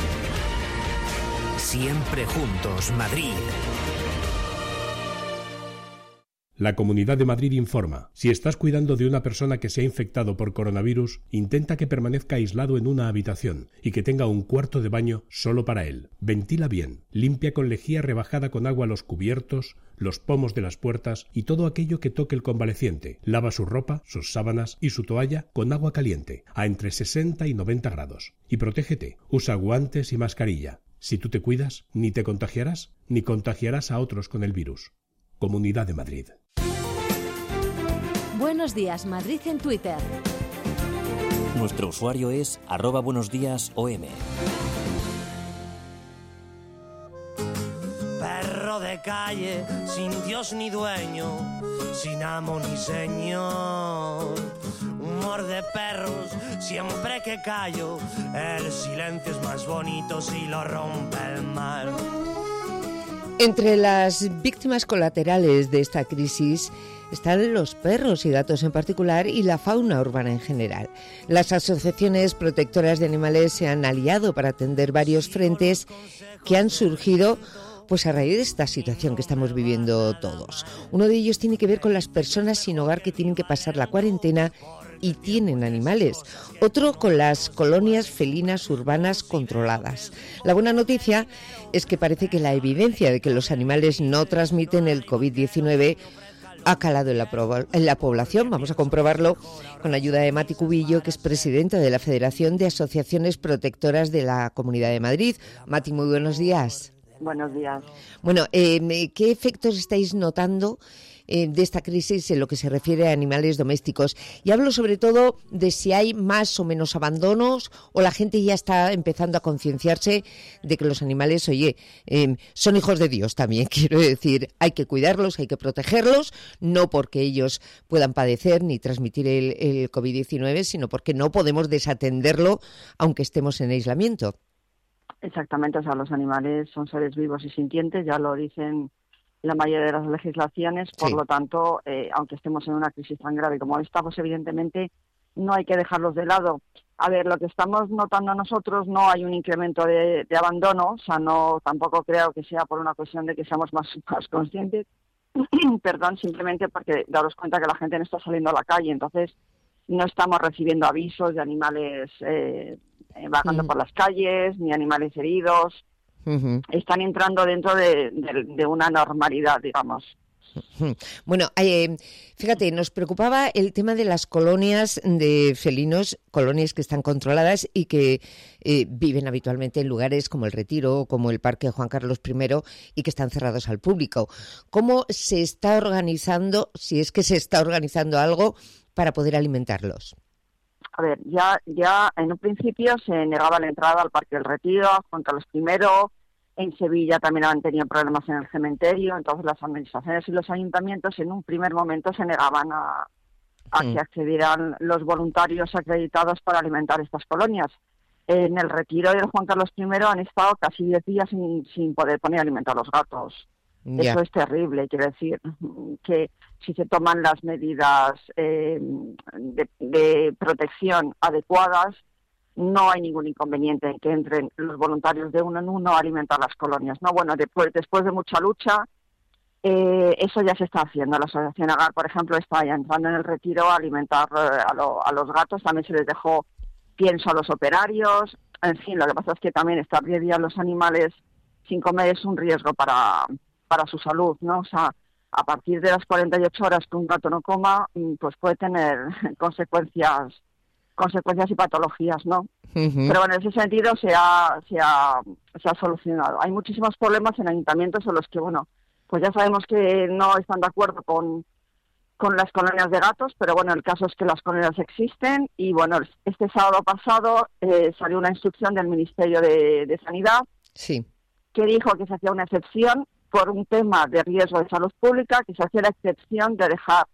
Siempre juntos, Madrid. La Comunidad de Madrid informa. Si estás cuidando de una persona que se ha infectado por coronavirus, intenta que permanezca aislado en una habitación y que tenga un cuarto de baño solo para él. Ventila bien. Limpia con lejía rebajada con agua los cubiertos, los pomos de las puertas y todo aquello que toque el convaleciente. Lava su ropa, sus sábanas y su toalla con agua caliente, a entre sesenta y noventa grados. Y protégete. Usa guantes y mascarilla. Si tú te cuidas, ni te contagiarás, ni contagiarás a otros con el virus. Comunidad de Madrid. Buenos días, Madrid en Twitter. Nuestro usuario es arroba buenos días O M. Perro de calle, sin Dios ni dueño, sin amo ni señor. Humor de perros, siempre que callo, el silencio es más bonito si lo rompe el mar. Entre las víctimas colaterales de esta crisis están los perros y gatos en particular y la fauna urbana en general. Las asociaciones protectoras de animales se han aliado para atender varios frentes que han surgido pues a raíz de esta situación que estamos viviendo todos. Uno de ellos tiene que ver con las personas sin hogar que tienen que pasar la cuarentena y tienen animales. Otro con las colonias felinas urbanas controladas. La buena noticia es que parece que la evidencia de que los animales no transmiten el covid diecinueve ha calado en la, en la población. Vamos a comprobarlo con la ayuda de Mati Cubillo, que es presidenta de la Federación de Asociaciones Protectoras de la Comunidad de Madrid. Mati, muy buenos días. Buenos días. Bueno, eh, ¿qué efectos estáis notando eh, de esta crisis en lo que se refiere a animales domésticos? Y hablo sobre todo de si hay más o menos abandonos o la gente ya está empezando a concienciarse de que los animales, oye, eh, son hijos de Dios también. Quiero decir, hay que cuidarlos, hay que protegerlos, no porque ellos puedan padecer ni transmitir el, el covid diecinueve, sino porque no podemos desatenderlo aunque estemos en aislamiento. Exactamente, o sea, los animales son seres vivos y sintientes, ya lo dicen la mayoría de las legislaciones, por sí. Lo tanto, eh, aunque estemos en una crisis tan grave como esta, pues evidentemente no hay que dejarlos de lado. A ver, lo que estamos notando nosotros, no hay un incremento de, de abandono, o sea, no tampoco creo que sea por una cuestión de que seamos más, más conscientes, perdón, simplemente porque daros cuenta que la gente no está saliendo a la calle, entonces no estamos recibiendo avisos de animales eh, vagando uh-huh. por las calles, ni animales heridos. Uh-huh. Están entrando dentro de, de, de una normalidad, digamos. Uh-huh. Bueno, eh, fíjate, nos preocupaba el tema de las colonias de felinos, colonias que están controladas y que eh, viven habitualmente en lugares como el Retiro, como el Parque Juan Carlos primero y que están cerrados al público. ¿Cómo se está organizando, si es que se está organizando algo, para poder alimentarlos? A ver, ya ya en un principio se negaba la entrada al Parque del Retiro, a Juan Carlos primero, en Sevilla también han tenido problemas en el cementerio, entonces las administraciones y los ayuntamientos en un primer momento se negaban a, a sí. que accedieran los voluntarios acreditados para alimentar estas colonias. En el Retiro y el Juan Carlos primero han estado casi diez días sin, sin poder poner a alimentar a los gatos. Yeah. Eso es terrible, quiero decir, que si se toman las medidas eh, de, de protección adecuadas, no hay ningún inconveniente en que entren los voluntarios de uno en uno a alimentar las colonias. No, bueno, después, después de mucha lucha, eh, eso ya se está haciendo. La Asociación Agar, por ejemplo, está ya entrando en el Retiro a alimentar eh, a, lo, a los gatos. También se les dejó pienso a los operarios. En fin, lo que pasa es que también estar diez días los animales sin comer es un riesgo para... para su salud, ¿no? O sea, a partir de las cuarenta y ocho horas que un gato no coma, pues puede tener consecuencias consecuencias y patologías, ¿no? Uh-huh. Pero bueno, en ese sentido se ha, se ha se ha solucionado. Hay muchísimos problemas en ayuntamientos en los que, bueno, pues ya sabemos que no están de acuerdo con, con las colonias de gatos, pero bueno, el caso es que las colonias existen y, bueno, este sábado pasado eh, salió una instrucción del Ministerio de, de Sanidad sí. que dijo que se hacía una excepción por un tema de riesgo de salud pública, que se hacía la excepción de dejar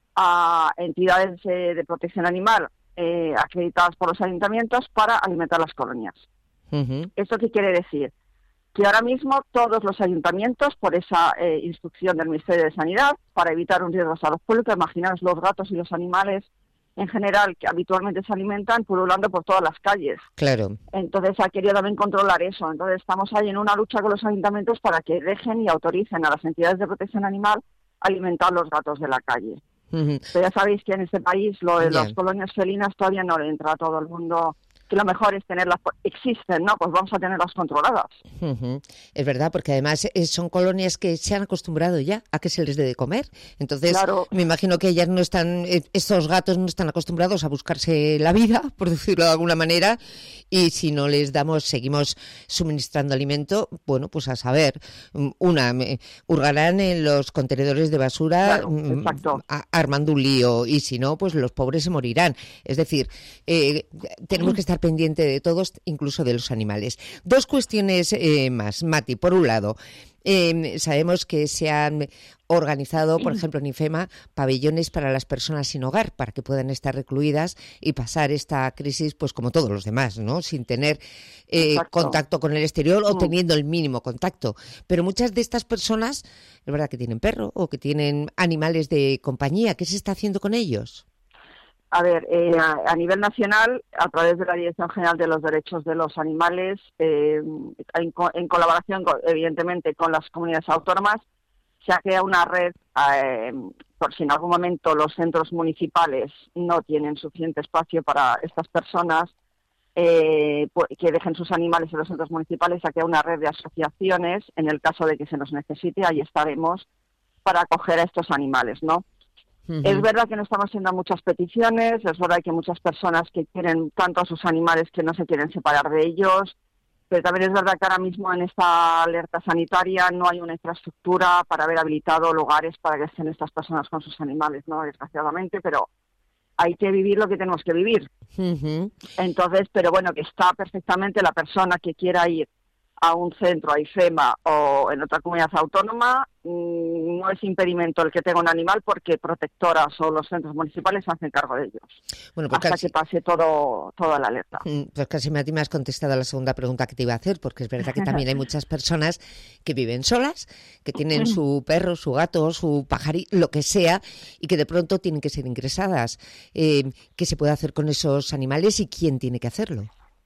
a entidades eh, de protección animal eh, acreditadas por los ayuntamientos para alimentar las colonias. Uh-huh. ¿Esto qué quiere decir? Que ahora mismo todos los ayuntamientos, por esa eh, instrucción del Ministerio de Sanidad, para evitar un riesgo de salud pública, imaginaos los gatos y los animales en general que habitualmente se alimentan pululando por todas las calles. Claro. Entonces ha querido también controlar eso. Entonces estamos ahí en una lucha con los ayuntamientos para que dejen y autoricen a las entidades de protección animal alimentar los gatos de la calle. Uh-huh. Pero ya sabéis que en este país lo de yeah. las colonias felinas todavía no le entra a todo el mundo, que lo mejor es tenerlas, existen, ¿no? Pues vamos a tenerlas controladas. Uh-huh. Es verdad, porque además eh, son colonias que se han acostumbrado ya a que se les dé de comer. Entonces, claro. me imagino que ellas no están, eh, estos gatos no están acostumbrados a buscarse la vida, por decirlo de alguna manera, y si no les damos, seguimos suministrando alimento, bueno, pues a saber, una, me, hurgarán en los contenedores de basura, claro, exacto. a, armando un lío, y si no, pues los pobres se morirán. Es decir, eh, tenemos que estar pendiente de todos, incluso de los animales. Dos cuestiones eh, más, Mati. Por un lado, Eh, sabemos que se han organizado, por ejemplo, en IFEMA, pabellones para las personas sin hogar, para que puedan estar recluidas y pasar esta crisis, pues como todos los demás, ¿no? Sin tener eh, contacto con el exterior o teniendo el mínimo contacto. Pero muchas de estas personas, es verdad que tienen perro o que tienen animales de compañía. ¿Qué se está haciendo con ellos? A ver, eh, a, a nivel nacional, a través de la Dirección General de los Derechos de los Animales, eh, en, en colaboración, con, evidentemente, con las comunidades autónomas, se ha creado una red, eh, por si en algún momento los centros municipales no tienen suficiente espacio para estas personas, eh, que dejen sus animales en los centros municipales. Se ha creado una red de asociaciones, en el caso de que se nos necesite, ahí estaremos para acoger a estos animales, ¿no? Uh-huh. Es verdad que no estamos haciendo muchas peticiones, es verdad que hay muchas personas que quieren tanto a sus animales que no se quieren separar de ellos, pero también es verdad que ahora mismo en esta alerta sanitaria no hay una infraestructura para haber habilitado lugares para que estén estas personas con sus animales, ¿no? Desgraciadamente, pero hay que vivir lo que tenemos que vivir. Uh-huh. Entonces, pero bueno, que está perfectamente la persona que quiera ir a un centro, a IFEMA o en otra comunidad autónoma, no es impedimento el que tenga un animal, porque protectoras o los centros municipales se hacen cargo de ellos, bueno, pues hasta casi, que pase todo toda la alerta. Pues casi a ti me has contestado la segunda pregunta que te iba a hacer, porque es verdad que también hay muchas personas que viven solas, que tienen su perro, su gato, su pajarito, lo que sea, y que de pronto tienen que ser ingresadas. Eh, ¿Qué se puede hacer con esos animales y quién tiene que hacerlo?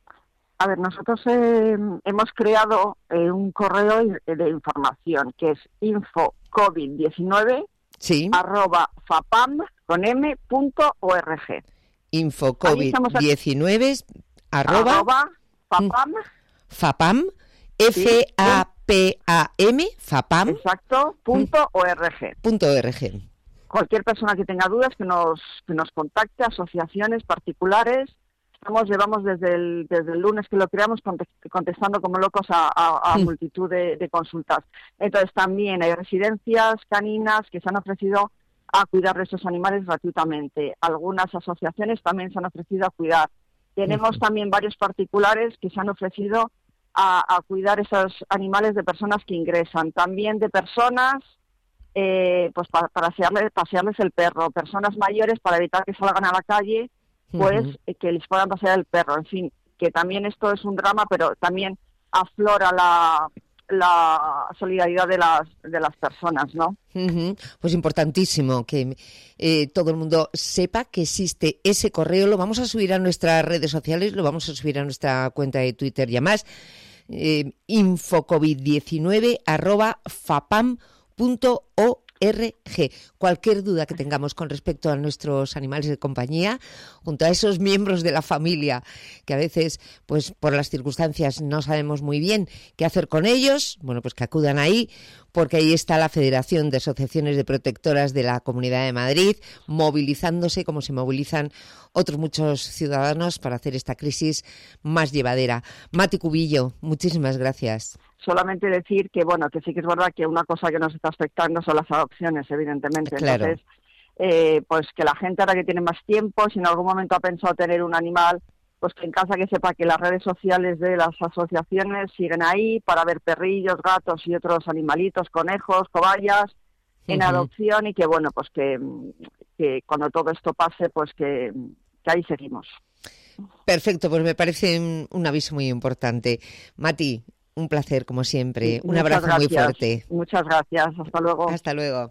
A ver, nosotros eh, hemos creado eh, un correo de información que es info covid diecinueve sí. arroba fapam con m punto org. info covid diecinueve arroba, arroba fapam fapam f a p a m fapam exacto punto org punto org. Cualquier persona que tenga dudas que nos que nos contacte, asociaciones particulares. Estamos, llevamos desde el, desde el lunes que lo creamos contestando como locos a, a, a sí. multitud de, de consultas. Entonces también hay residencias caninas que se han ofrecido a cuidar de esos animales gratuitamente. Algunas asociaciones también se han ofrecido a cuidar. Tenemos sí. también varios particulares que se han ofrecido a, a cuidar esos animales de personas que ingresan. También de personas eh, pues para, para pasearles, pasearles el perro. Personas mayores para evitar que salgan a la calle, pues uh-huh. eh, que les puedan pasear el perro. En fin, que también esto es un drama, pero también aflora la, la solidaridad de las de las personas, ¿no? Uh-huh. Pues importantísimo que eh, todo el mundo sepa que existe ese correo. Lo vamos a subir a nuestras redes sociales, lo vamos a subir a nuestra cuenta de Twitter y además eh, info covid diecinueve arroba fapam punto org. R G. Cualquier duda que tengamos con respecto a nuestros animales de compañía, junto a esos miembros de la familia que a veces, pues por las circunstancias no sabemos muy bien qué hacer con ellos, bueno, pues que acudan ahí, porque ahí está la Federación de Asociaciones de Protectoras de la Comunidad de Madrid, movilizándose como se movilizan otros muchos ciudadanos para hacer esta crisis más llevadera. Mati Cubillo, muchísimas gracias. Solamente decir que, bueno, que sí que es verdad que una cosa que nos está afectando son las adopciones, evidentemente. Claro. Entonces, eh, pues que la gente ahora que tiene más tiempo, si en algún momento ha pensado tener un animal, pues que en casa que sepa que las redes sociales de las asociaciones siguen ahí para ver perrillos, gatos y otros animalitos, conejos, cobayas, en uh-huh. adopción, y que, bueno, pues que, que cuando todo esto pase, pues que, que ahí seguimos. Perfecto, pues me parece un, un aviso muy importante. Mati, un placer, como siempre. Un Muchas abrazo gracias. muy fuerte. Muchas gracias. Hasta luego. Hasta luego.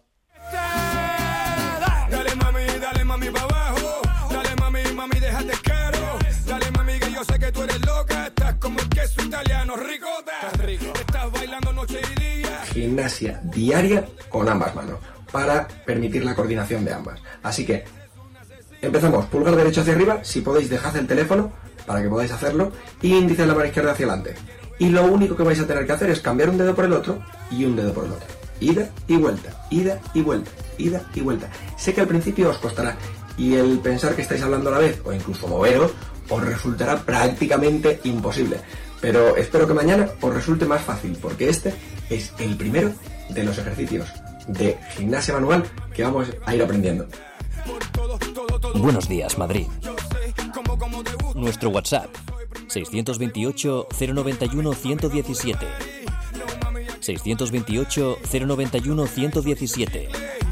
Dale mami, dale mami pa' abajo. Dale mami, mami, déjate caro. Dale mami, que yo sé que tú eres loca. Estás como el queso italiano, ricota. Estás rico. Estás bailando noche y día. Gimnasia diaria con ambas manos para permitir la coordinación de ambas. Así que empezamos. Pulgar derecho hacia arriba. Si podéis, dejad el teléfono para que podáis hacerlo. Y índice de la mano izquierda hacia adelante. Y lo único que vais a tener que hacer es cambiar un dedo por el otro y un dedo por el otro. Ida y vuelta, ida y vuelta, ida y vuelta. Sé que al principio os costará y el pensar que estáis hablando a la vez o incluso moveros os resultará prácticamente imposible. Pero espero que mañana os resulte más fácil, porque este es el primero de los ejercicios de gimnasia manual que vamos a ir aprendiendo. Buenos días, Madrid. Nuestro WhatsApp seiscientos veintiocho, cero noventa y uno, ciento diecisiete. seiscientos veintiocho, cero noventa y uno, ciento diecisiete.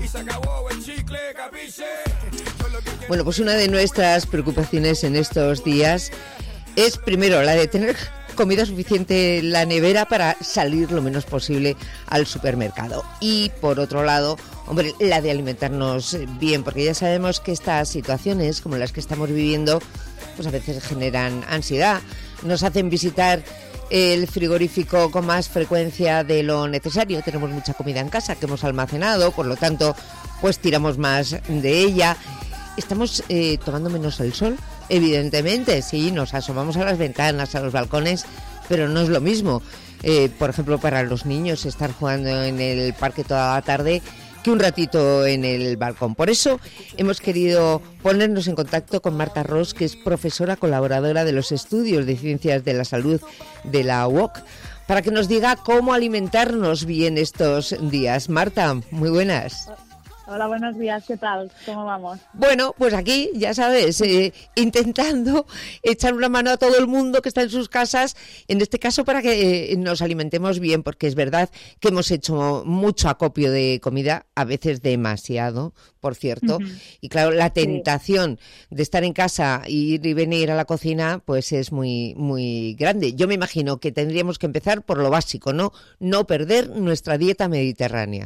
Bueno, pues una de nuestras preocupaciones en estos días es primero la de tener comida suficiente en la nevera para salir lo menos posible al supermercado. Y por otro lado, hombre, la de alimentarnos bien, porque ya sabemos que estas situaciones, como las que estamos viviendo, pues a veces generan ansiedad, nos hacen visitar el frigorífico con más frecuencia de lo necesario. Tenemos mucha comida en casa que hemos almacenado, por lo tanto, pues tiramos más de ella. Estamos eh, tomando menos el sol, evidentemente, sí, nos asomamos a las ventanas, a los balcones, pero no es lo mismo, eh, por ejemplo, para los niños estar jugando en el parque toda la tarde que un ratito en el balcón. Por eso hemos querido ponernos en contacto con Marta Ros, que es profesora colaboradora de los estudios de ciencias de la salud de la U O C, para que nos diga cómo alimentarnos bien estos días. Marta, muy buenas. Hola, buenos días, ¿qué tal? ¿Cómo vamos? Bueno, pues aquí, ya sabes, eh, intentando echar una mano a todo el mundo que está en sus casas, en este caso para que eh, nos alimentemos bien, porque es verdad que hemos hecho mucho acopio de comida, a veces demasiado, por cierto, uh-huh. Y claro, la tentación sí. de estar en casa, ir y venir a la cocina, pues es muy, muy grande. Yo me imagino que tendríamos que empezar por lo básico, ¿no? No perder nuestra dieta mediterránea.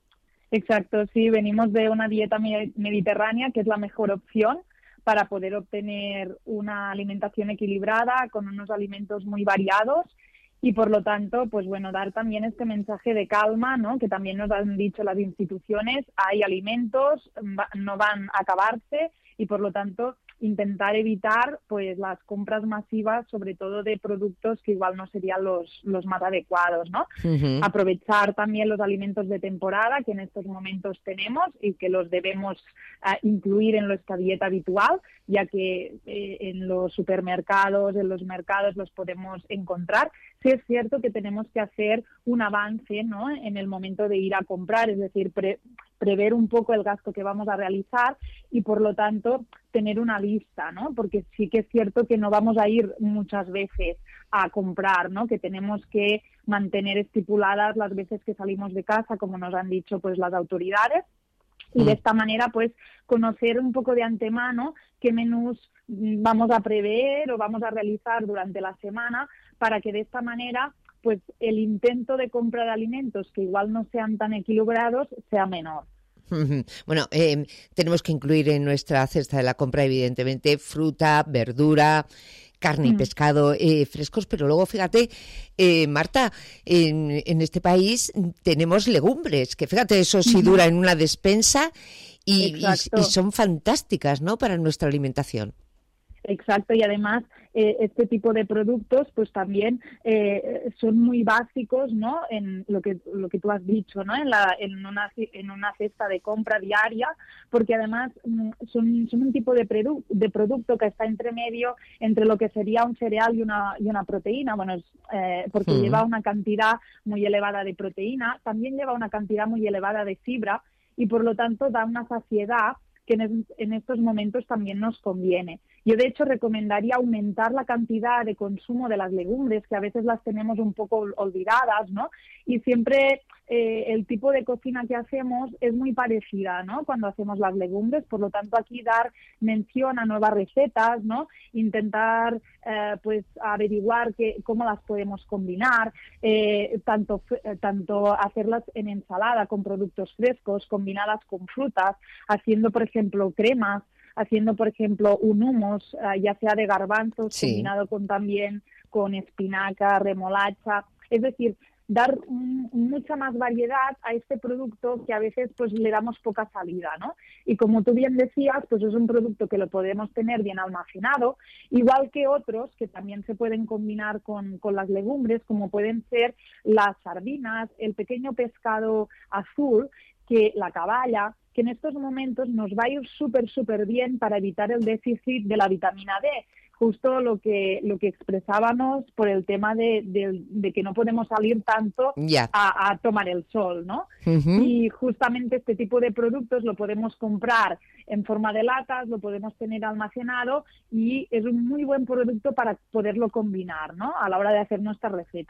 Exacto, sí, venimos de una dieta mediterránea que es la mejor opción para poder obtener una alimentación equilibrada con unos alimentos muy variados y por lo tanto, pues bueno, dar también este mensaje de calma, ¿no? Que también nos han dicho las instituciones, hay alimentos, no van a acabarse y por lo tanto intentar evitar pues las compras masivas, sobre todo de productos que igual no serían los, los más adecuados, ¿no? Uh-huh. Aprovechar también los alimentos de temporada que en estos momentos tenemos y que los debemos uh, incluir en nuestra dieta habitual, ya que eh, en los supermercados, en los mercados los podemos encontrar. Sí es cierto que tenemos que hacer un avance, ¿no? En el momento de ir a comprar, es decir, pre- prever un poco el gasto que vamos a realizar y por lo tanto tener una lista, ¿no? Porque sí que es cierto que no vamos a ir muchas veces a comprar, ¿no? Que tenemos que mantener estipuladas las veces que salimos de casa, como nos han dicho pues las autoridades, y de esta manera pues conocer un poco de antemano qué menús vamos a prever o vamos a realizar durante la semana para que de esta manera pues el intento de compra de alimentos que igual no sean tan equilibrados sea menor. Bueno, eh, tenemos que incluir en nuestra cesta de la compra, evidentemente, fruta, verdura, carne y pescado eh, frescos, pero luego, fíjate, eh, Marta, en, en este país tenemos legumbres, que fíjate, eso sí dura en una despensa y, y, y son fantásticas, ¿no?, para nuestra alimentación. Exacto, y además eh, este tipo de productos pues también eh, son muy básicos, ¿no? En lo que lo que tú has dicho, ¿no? En la en una en una cesta de compra diaria, porque además son, son un tipo de, produ- de producto que está entre medio entre lo que sería un cereal y una y una proteína, bueno, eh, porque uh-huh. lleva una cantidad muy elevada de proteína, también lleva una cantidad muy elevada de fibra y por lo tanto da una saciedad que en, en estos momentos también nos conviene. Yo, de hecho, recomendaría aumentar la cantidad de consumo de las legumbres, que a veces las tenemos un poco olvidadas, ¿no? Y siempre eh, el tipo de cocina que hacemos es muy parecida, ¿no? Cuando hacemos las legumbres, por lo tanto, aquí dar mención a nuevas recetas, ¿no? Intentar, eh, pues, averiguar que, cómo las podemos combinar, eh, tanto, eh, tanto hacerlas en ensalada con productos frescos, combinadas con frutas, haciendo, por ejemplo, cremas, haciendo, por ejemplo, un hummus, uh, ya sea de garbanzos, sí. combinado con también con espinaca, remolacha. Es decir, dar m- mucha más variedad a este producto que a veces pues le damos poca salida, ¿no? Y como tú bien decías, pues es un producto que lo podemos tener bien almacenado, igual que otros que también se pueden combinar con, con las legumbres, como pueden ser las sardinas, el pequeño pescado azul, que la caballa, que en estos momentos nos va a ir súper, súper bien para evitar el déficit de la vitamina D. Justo lo que lo que expresábamos por el tema de, de, de que no podemos salir tanto yeah. a, a tomar el sol, ¿no? Uh-huh. Y justamente este tipo de productos lo podemos comprar en forma de latas, lo podemos tener almacenado y es un muy buen producto para poderlo combinar, ¿no? A la hora de hacer nuestras recetas.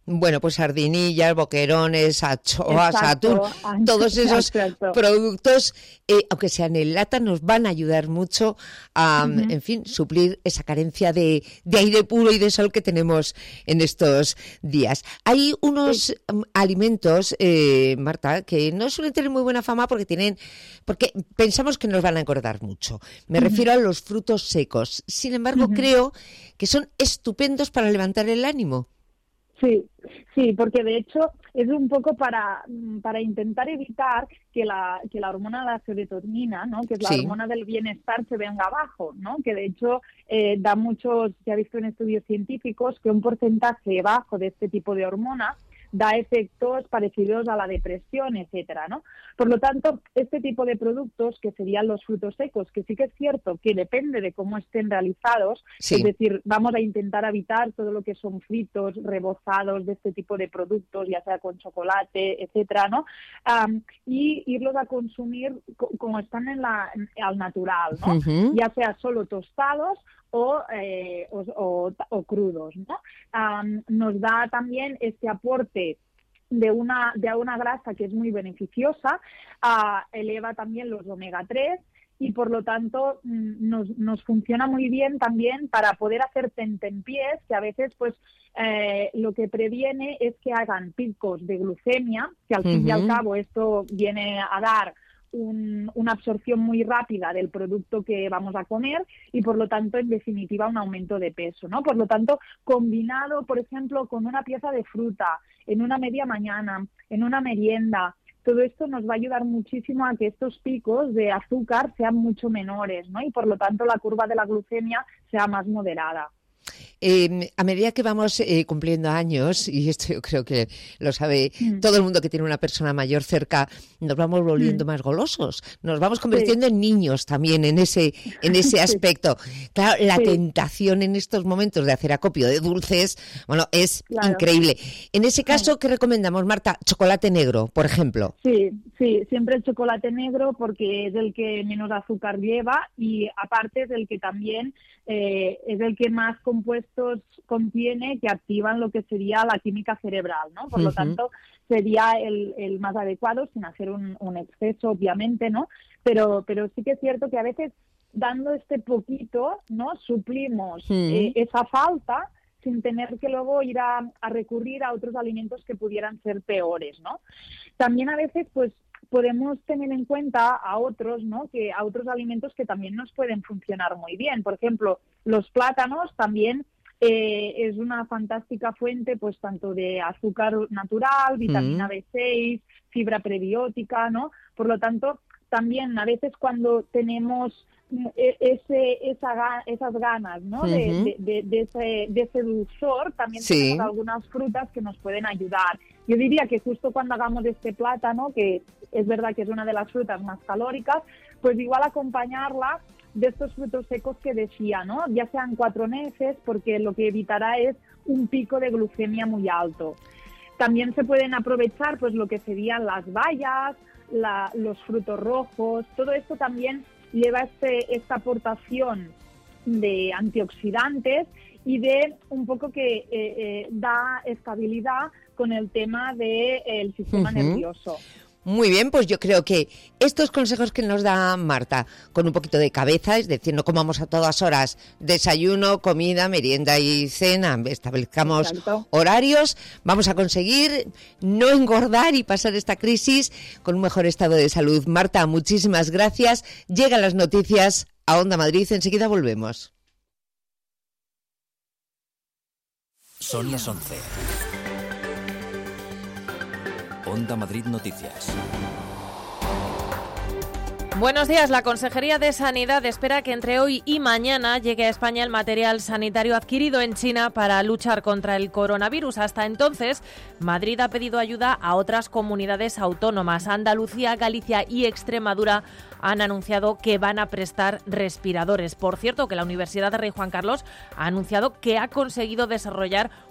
Bueno, pues sardinillas, boquerones, anchoas, atún, todos esos Exacto. productos, eh, aunque sean en lata, nos van a ayudar mucho a, uh-huh. en fin, suplir esa carencia de, de aire puro y de sol que tenemos en estos días. Hay unos sí. um, alimentos, eh, Marta, que no suelen tener muy buena fama porque tienen, porque pensamos que nos van a engordar mucho. Me uh-huh. refiero a los frutos secos. Sin embargo, uh-huh. creo que son estupendos para levantar el ánimo. Sí, sí, porque de hecho es un poco para, para intentar evitar que la, que la hormona de la serotonina, ¿no? Que es la sí. hormona del bienestar, se venga abajo, ¿no? Que de hecho eh, da muchos, se ha visto en estudios científicos que un porcentaje bajo de este tipo de hormona da efectos parecidos a la depresión, etcétera, ¿no? Por lo tanto, este tipo de productos, que serían los frutos secos, que sí que es cierto que depende de cómo estén realizados, sí. es decir, vamos a intentar evitar todo lo que son fritos, rebozados de este tipo de productos, ya sea con chocolate, etcétera, ¿no? Um, y irlos a consumir co- como están en la, en, al natural, ¿no? Uh-huh. Ya sea solo tostados O, eh, o, o, o crudos, ¿no? Um, nos da también este aporte de una, de una grasa que es muy beneficiosa, uh, eleva también los omega tres y por lo tanto nos, nos funciona muy bien también para poder hacer tentempiés, que a veces pues eh, lo que previene es que hagan picos de glucemia, que al uh-huh. fin y al cabo esto viene a dar Un, una absorción muy rápida del producto que vamos a comer y, por lo tanto, en definitiva, un aumento de peso, ¿no? Por lo tanto, combinado, por ejemplo, con una pieza de fruta, en una media mañana, en una merienda, todo esto nos va a ayudar muchísimo a que estos picos de azúcar sean mucho menores, ¿no? Y, por lo tanto, la curva de la glucemia sea más moderada. Eh, a medida que vamos eh, cumpliendo años, y esto yo creo que lo sabe mm. todo el mundo que tiene una persona mayor cerca, nos vamos volviendo mm. más golosos, nos vamos convirtiendo sí. en niños también en ese en ese aspecto. Claro, la sí. tentación en estos momentos de hacer acopio de dulces, bueno, es claro. increíble. En ese caso, ¿qué recomendamos, Marta? Chocolate negro, por ejemplo. Sí, sí, siempre el chocolate negro porque es el que menos azúcar lleva y aparte es el que también eh, es el que más compuestos contiene que activan lo que sería la química cerebral, ¿no? Por uh-huh. lo tanto, sería el, el más adecuado sin hacer un, un exceso, obviamente, ¿no? Pero, pero sí que es cierto que a veces dando este poquito, ¿no? Suplimos uh-huh. eh, esa falta sin tener que luego ir a, a recurrir a otros alimentos que pudieran ser peores, ¿no? También a veces, pues, podemos tener en cuenta a otros, ¿no? Que a otros alimentos que también nos pueden funcionar muy bien. Por ejemplo, los plátanos también eh, es una fantástica fuente, pues tanto de azúcar natural, vitamina mm. B seis, fibra prebiótica, ¿no? Por lo tanto, también a veces cuando tenemos ese esa esas ganas, ¿no? Uh-huh. de, de, de, ese, de ese dulzor, también sí. tenemos algunas frutas que nos pueden ayudar. Yo diría que justo cuando hagamos este plátano, que es verdad que es una de las frutas más calóricas, pues igual acompañarla de estos frutos secos que decía, ¿no? Ya sean cuatro nueces, porque lo que evitará es un pico de glucemia muy alto. También se pueden aprovechar pues lo que serían las bayas, la, los frutos rojos, todo esto también lleva este, esta aportación de antioxidantes y de un poco que eh, eh, da estabilidad con el tema del de, eh, sistema uh-huh. nervioso. Muy bien, pues yo creo que estos consejos que nos da Marta, con un poquito de cabeza, es decir, no comamos a todas horas desayuno, comida, merienda y cena, establezcamos Exacto. horarios, vamos a conseguir no engordar y pasar esta crisis con un mejor estado de salud. Marta, muchísimas gracias. Llegan las noticias a Onda Madrid, enseguida volvemos. Son las once. Onda Madrid Noticias. Buenos días. La Consejería de Sanidad espera que entre hoy y mañana llegue a España el material sanitario adquirido en China para luchar contra el coronavirus. Hasta entonces, Madrid ha pedido ayuda a otras comunidades autónomas. Andalucía, Galicia y Extremadura han anunciado que van a prestar respiradores. Por cierto, que la Universidad de Rey Juan Carlos ha anunciado que ha conseguido desarrollar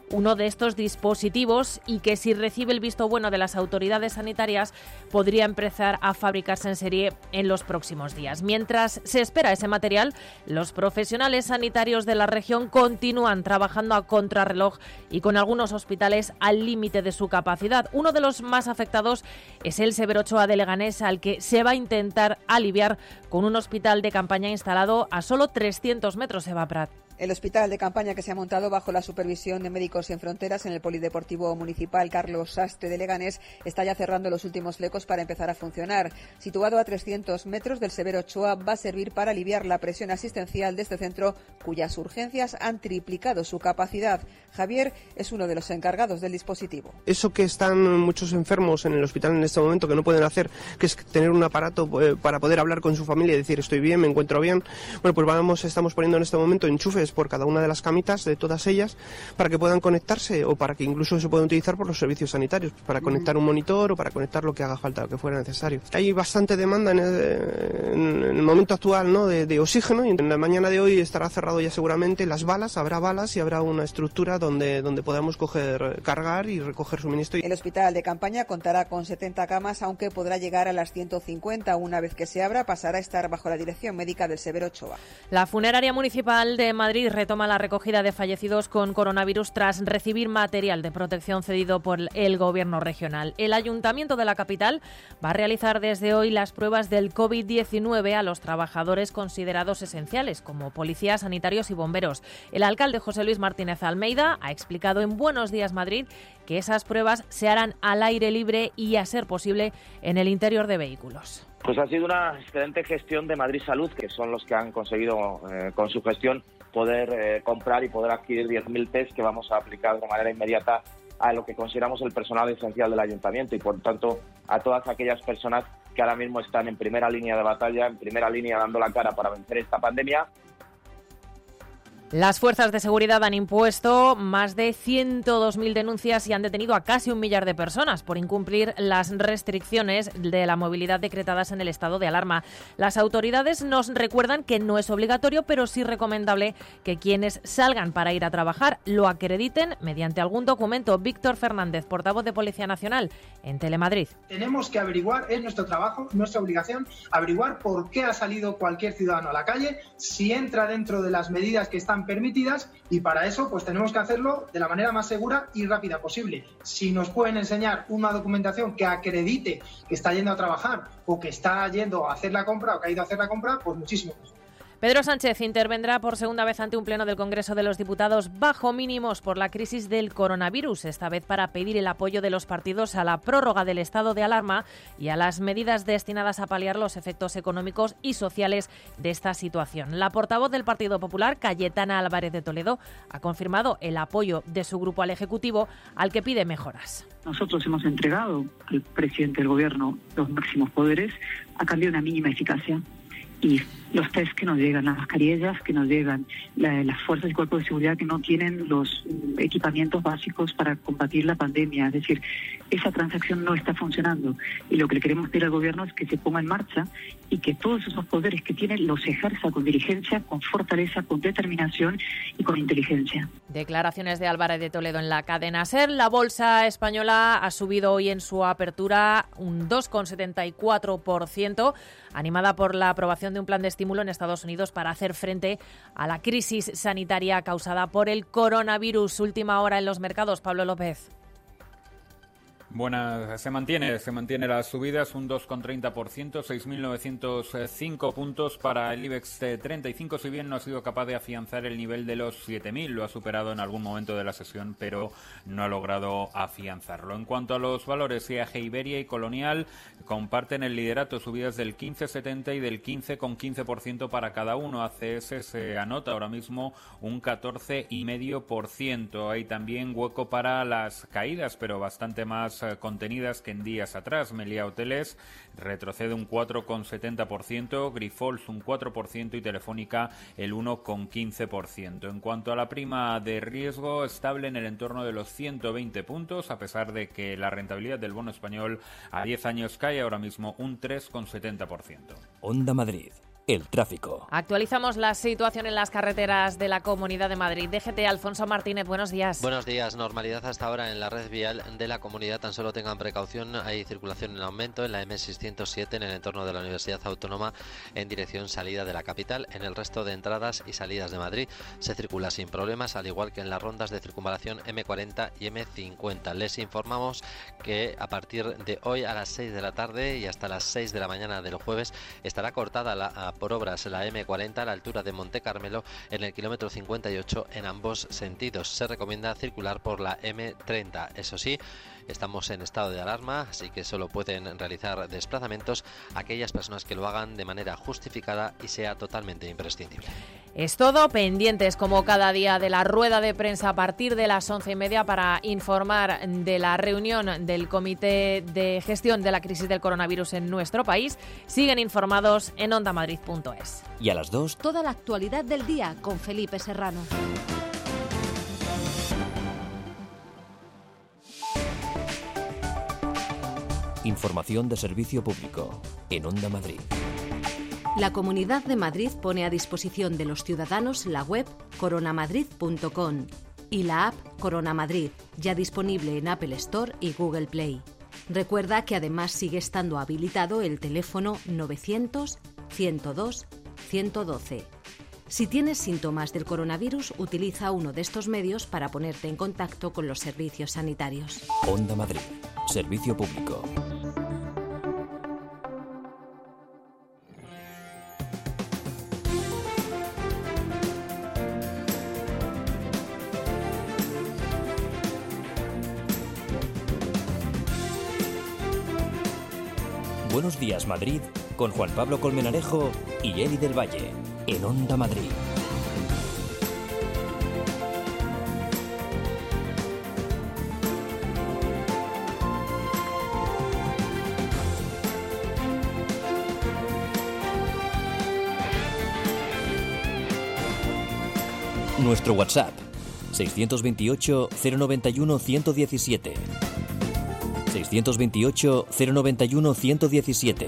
uno de estos dispositivos y que, si recibe el visto bueno de las autoridades sanitarias, podría empezar a fabricarse en serie en los próximos días. Mientras se espera ese material, los profesionales sanitarios de la región continúan trabajando a contrarreloj y con algunos hospitales al límite de su capacidad. Uno de los más afectados es el Severo Ochoa de Leganés, al que se va a intentar aliviar con un hospital de campaña instalado a solo trescientos metros. Eva Prat. El hospital de campaña que se ha montado bajo la supervisión de Médicos Sin Fronteras en el Polideportivo Municipal Carlos Sastre de Leganés está ya cerrando los últimos flecos para empezar a funcionar. Situado a trescientos metros del Severo Ochoa, va a servir para aliviar la presión asistencial de este centro, cuyas urgencias han triplicado su capacidad. Javier es uno de los encargados del dispositivo. Eso que están muchos enfermos en el hospital en este momento que no pueden hacer, que es tener un aparato eh, para poder hablar con su familia y decir estoy bien, me encuentro bien. Bueno, pues vamos, estamos poniendo en este momento enchufes por cada una de las camitas, de todas ellas, para que puedan conectarse o para que incluso se puedan utilizar por los servicios sanitarios, para conectar un monitor o para conectar lo que haga falta, lo que fuera necesario. Hay bastante demanda en el, en el momento actual, ¿no?, de, de oxígeno, y en la mañana de hoy estará cerrado ya seguramente las balas, habrá balas y habrá una estructura donde, donde podamos coger, cargar y recoger suministro. El hospital de campaña contará con setenta camas, aunque podrá llegar a las ciento cincuenta. Una vez que se abra, pasará a estar bajo la dirección médica del Severo Ochoa. La Funeraria Municipal de Madrid retoma la recogida de fallecidos con coronavirus tras recibir material de protección cedido por el Gobierno regional. El Ayuntamiento de la capital va a realizar desde hoy las pruebas del COVID diecinueve a los trabajadores considerados esenciales, como policías, sanitarios y bomberos. El alcalde José Luis Martínez Almeida ha explicado en Buenos Días Madrid que esas pruebas se harán al aire libre y, a ser posible, en el interior de vehículos. Pues ha sido una excelente gestión de Madrid Salud, que son los que han conseguido eh, con su gestión poder eh, comprar y poder adquirir diez mil test que vamos a aplicar de manera inmediata a lo que consideramos el personal esencial del ayuntamiento y, por tanto, a todas aquellas personas que ahora mismo están en primera línea de batalla, en primera línea dando la cara para vencer esta pandemia. Las fuerzas de seguridad han impuesto más de ciento dos mil denuncias y han detenido a casi un millar de personas por incumplir las restricciones de la movilidad decretadas en el estado de alarma. Las autoridades nos recuerdan que no es obligatorio, pero sí recomendable que quienes salgan para ir a trabajar lo acrediten mediante algún documento. Víctor Fernández, portavoz de Policía Nacional en Telemadrid. Tenemos que averiguar, es nuestro trabajo, nuestra obligación, averiguar por qué ha salido cualquier ciudadano a la calle, si entra dentro de las medidas que están permitidas, y para eso pues tenemos que hacerlo de la manera más segura y rápida posible. Si nos pueden enseñar una documentación que acredite que está yendo a trabajar o que está yendo a hacer la compra o que ha ido a hacer la compra, pues muchísimo mejor. Pedro Sánchez intervendrá por segunda vez ante un pleno del Congreso de los Diputados bajo mínimos por la crisis del coronavirus, esta vez para pedir el apoyo de los partidos a la prórroga del estado de alarma y a las medidas destinadas a paliar los efectos económicos y sociales de esta situación. La portavoz del Partido Popular, Cayetana Álvarez de Toledo, ha confirmado el apoyo de su grupo al Ejecutivo, al que pide mejoras. Nosotros hemos entregado al presidente del Gobierno los máximos poderes a cambio de una mínima eficacia. Y los test que nos llegan, las mascarillas que nos llegan, la, las fuerzas y cuerpos de seguridad que no tienen los equipamientos básicos para combatir la pandemia. Es decir, esa transacción no está funcionando. Y lo que le queremos pedir al Gobierno es que se ponga en marcha y que todos esos poderes que tiene los ejerza con diligencia, con fortaleza, con determinación y con inteligencia. Declaraciones de Álvarez de Toledo en la cadena SER. La bolsa española ha subido hoy en su apertura un dos coma setenta y cuatro por ciento, animada por la aprobación de un plan de estímulo en Estados Unidos para hacer frente a la crisis sanitaria causada por el coronavirus. Última hora en los mercados, Pablo López. Buenas, se mantiene, se mantiene las subidas, un dos coma treinta por ciento, seis mil novecientos cinco puntos para el IBEX treinta y cinco, si bien no ha sido capaz de afianzar el nivel de los siete mil, lo ha superado en algún momento de la sesión, pero no ha logrado afianzarlo. En cuanto a los valores, I A G, Iberia y Colonial comparten el liderato, subidas del quince coma setenta y del quince coma quince por ciento para cada uno. A C S se anota ahora mismo un catorce coma cinco por ciento. Hay también hueco para las caídas, pero bastante más contenidas que en días atrás. Meliá Hoteles retrocede un cuatro coma setenta por ciento, Grifols un cuatro por ciento y Telefónica el uno coma quince por ciento. En cuanto a la prima de riesgo, estable en el entorno de los ciento veinte puntos, a pesar de que la rentabilidad del bono español a diez años cae ahora mismo un tres coma setenta por ciento. Onda Madrid, el tráfico. Actualizamos la situación en las carreteras de la Comunidad de Madrid. D G T, Alfonso Martínez, buenos días. Buenos días. Normalidad hasta ahora en la red vial de la comunidad. Tan solo tengan precaución. Hay circulación en aumento en la M seiscientos siete en el entorno de la Universidad Autónoma en dirección salida de la capital. En el resto de entradas y salidas de Madrid se circula sin problemas, al igual que en las rondas de circunvalación M cuarenta y M cincuenta. Les informamos que a partir de hoy a las seis de la tarde y hasta las seis de la mañana del jueves estará cortada la por obras la M cuarenta a la altura de Monte Carmelo en el kilómetro cincuenta y ocho en ambos sentidos. Se recomienda circular por la M treinta. Eso sí, estamos en estado de alarma, así que solo pueden realizar desplazamientos aquellas personas que lo hagan de manera justificada y sea totalmente imprescindible. Es todo, pendientes como cada día de la rueda de prensa a partir de las once y media para informar de la reunión del Comité de Gestión de la Crisis del Coronavirus en nuestro país. Siguen informados en onda madrid punto es. Y a las dos, toda la actualidad del día con Felipe Serrano. información de servicio público en Onda Madrid. La Comunidad de Madrid pone a disposición de los ciudadanos la web coronamadrid punto com y la app Corona Madrid, ya disponible en Apple Store y Google Play. Recuerda que además sigue estando habilitado el teléfono novecientos, ciento dos, ciento doce. Si tienes síntomas del coronavirus, utiliza uno de estos medios para ponerte en contacto con los servicios sanitarios. Onda Madrid, servicio público. Buenos días, Madrid, con Juan Pablo Colmenarejo y Eli del Valle, en Onda Madrid. Nuestro WhatsApp, seiscientos veintiocho, cero noventa y uno, ciento diecisiete. seiscientos veintiocho, cero noventa y uno, ciento diecisiete.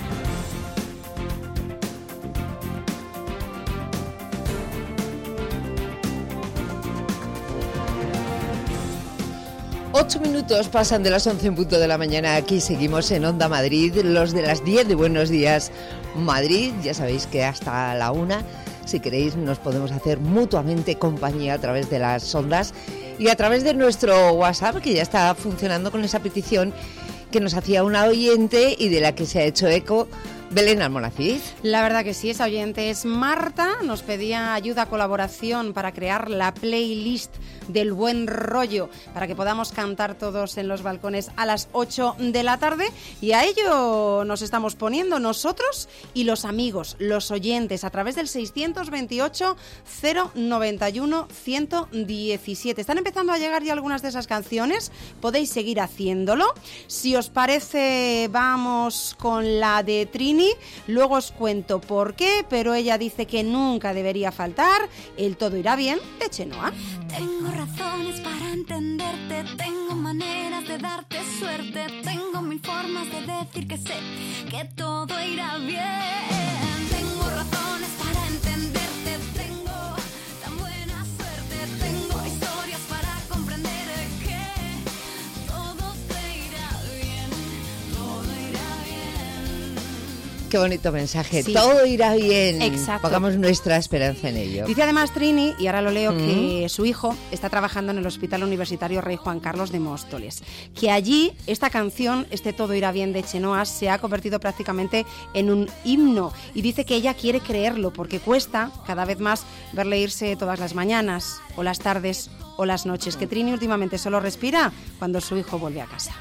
Ocho minutos pasan de las once en punto de la mañana. Aquí seguimos en Onda Madrid, los de las diez de Buenos Días Madrid. Ya sabéis que hasta la una, si queréis, nos podemos hacer mutuamente compañía a través de las ondas y a través de nuestro WhatsApp, que ya está funcionando con esa petición que nos hacía una oyente y de la que se ha hecho eco Belén Almonacid. La verdad que sí, esa oyente es Marta, nos pedía ayuda, colaboración para crear la playlist del buen rollo, para que podamos cantar todos en los balcones a las ocho de la tarde, y a ello nos estamos poniendo nosotros y los amigos, los oyentes, a través del seiscientos veintiocho, cero noventa y uno, ciento diecisiete. Están empezando a llegar ya algunas de esas canciones, podéis seguir haciéndolo. Si os parece, vamos con la de Trini. Luego os cuento por qué, pero ella dice que nunca debería faltar el Todo irá bien de Chenoa. Tengo razones para entenderte, tengo maneras de darte suerte, tengo mil formas de decir que sé que todo irá bien. Tengo razones para entenderte, tengo tan buena suerte, tengo historias para comprender que todo te irá bien, todo irá bien. Qué bonito mensaje, Sí. todo irá bien. Exacto. Pongamos nuestra esperanza en ello. Dice además Trini, y ahora lo leo, Mm. que su hijo está trabajando en el Hospital Universitario Rey Juan Carlos de Móstoles. Que allí esta canción, este Todo irá bien de Chenoa, se ha convertido prácticamente en un himno. Y dice que ella quiere creerlo porque cuesta cada vez más verle irse todas las mañanas, o las tardes, o las noches. Que Trini últimamente solo respira cuando su hijo vuelve a casa.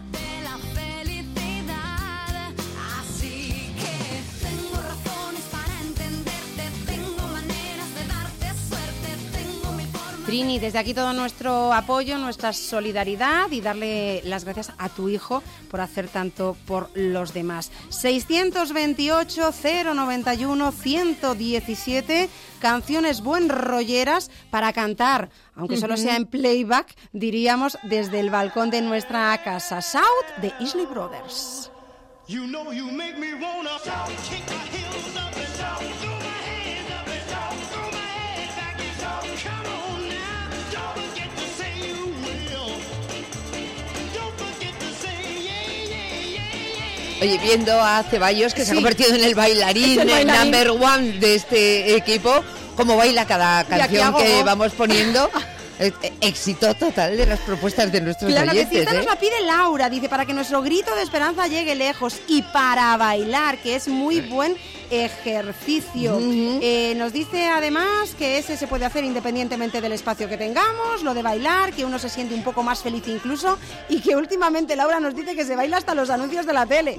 Así que tengo razones para entenderte, tengo maneras de darte suerte, tengo mil formas. Trini, desde aquí todo nuestro apoyo, nuestra solidaridad y darle las gracias a tu hijo por hacer tanto por los demás. seiscientos veintiocho, cero noventa y uno, ciento diecisiete, canciones buen rolleras para cantar, aunque solo Ujú. sea en playback, diríamos desde el balcón de nuestra casa. Shout de Isley Brothers. You know you make me wanna shout, kick my heels up and shout, throw my hands up and shout, throw my head back and shout. Come on now, don't forget to say you will. Don't forget to say yeah, yeah, yeah, yeah. Oye, viendo a Ceballos, que Sí. se ha convertido en el bailarín, Es el el bailarín. number one de este equipo, como baila cada aquí canción hago que go. vamos poniendo. Eh, eh, Éxito total de las propuestas de nuestros Claro que sí, oyentes, esta ¿eh? nos la pide Laura, dice, para que nuestro grito de esperanza llegue lejos y para bailar, que es muy buen ejercicio. Eh, nos dice además que ese se puede hacer independientemente del espacio que tengamos, lo de bailar, que uno se siente un poco más feliz incluso, y que últimamente Laura nos dice que se baila hasta los anuncios de la tele.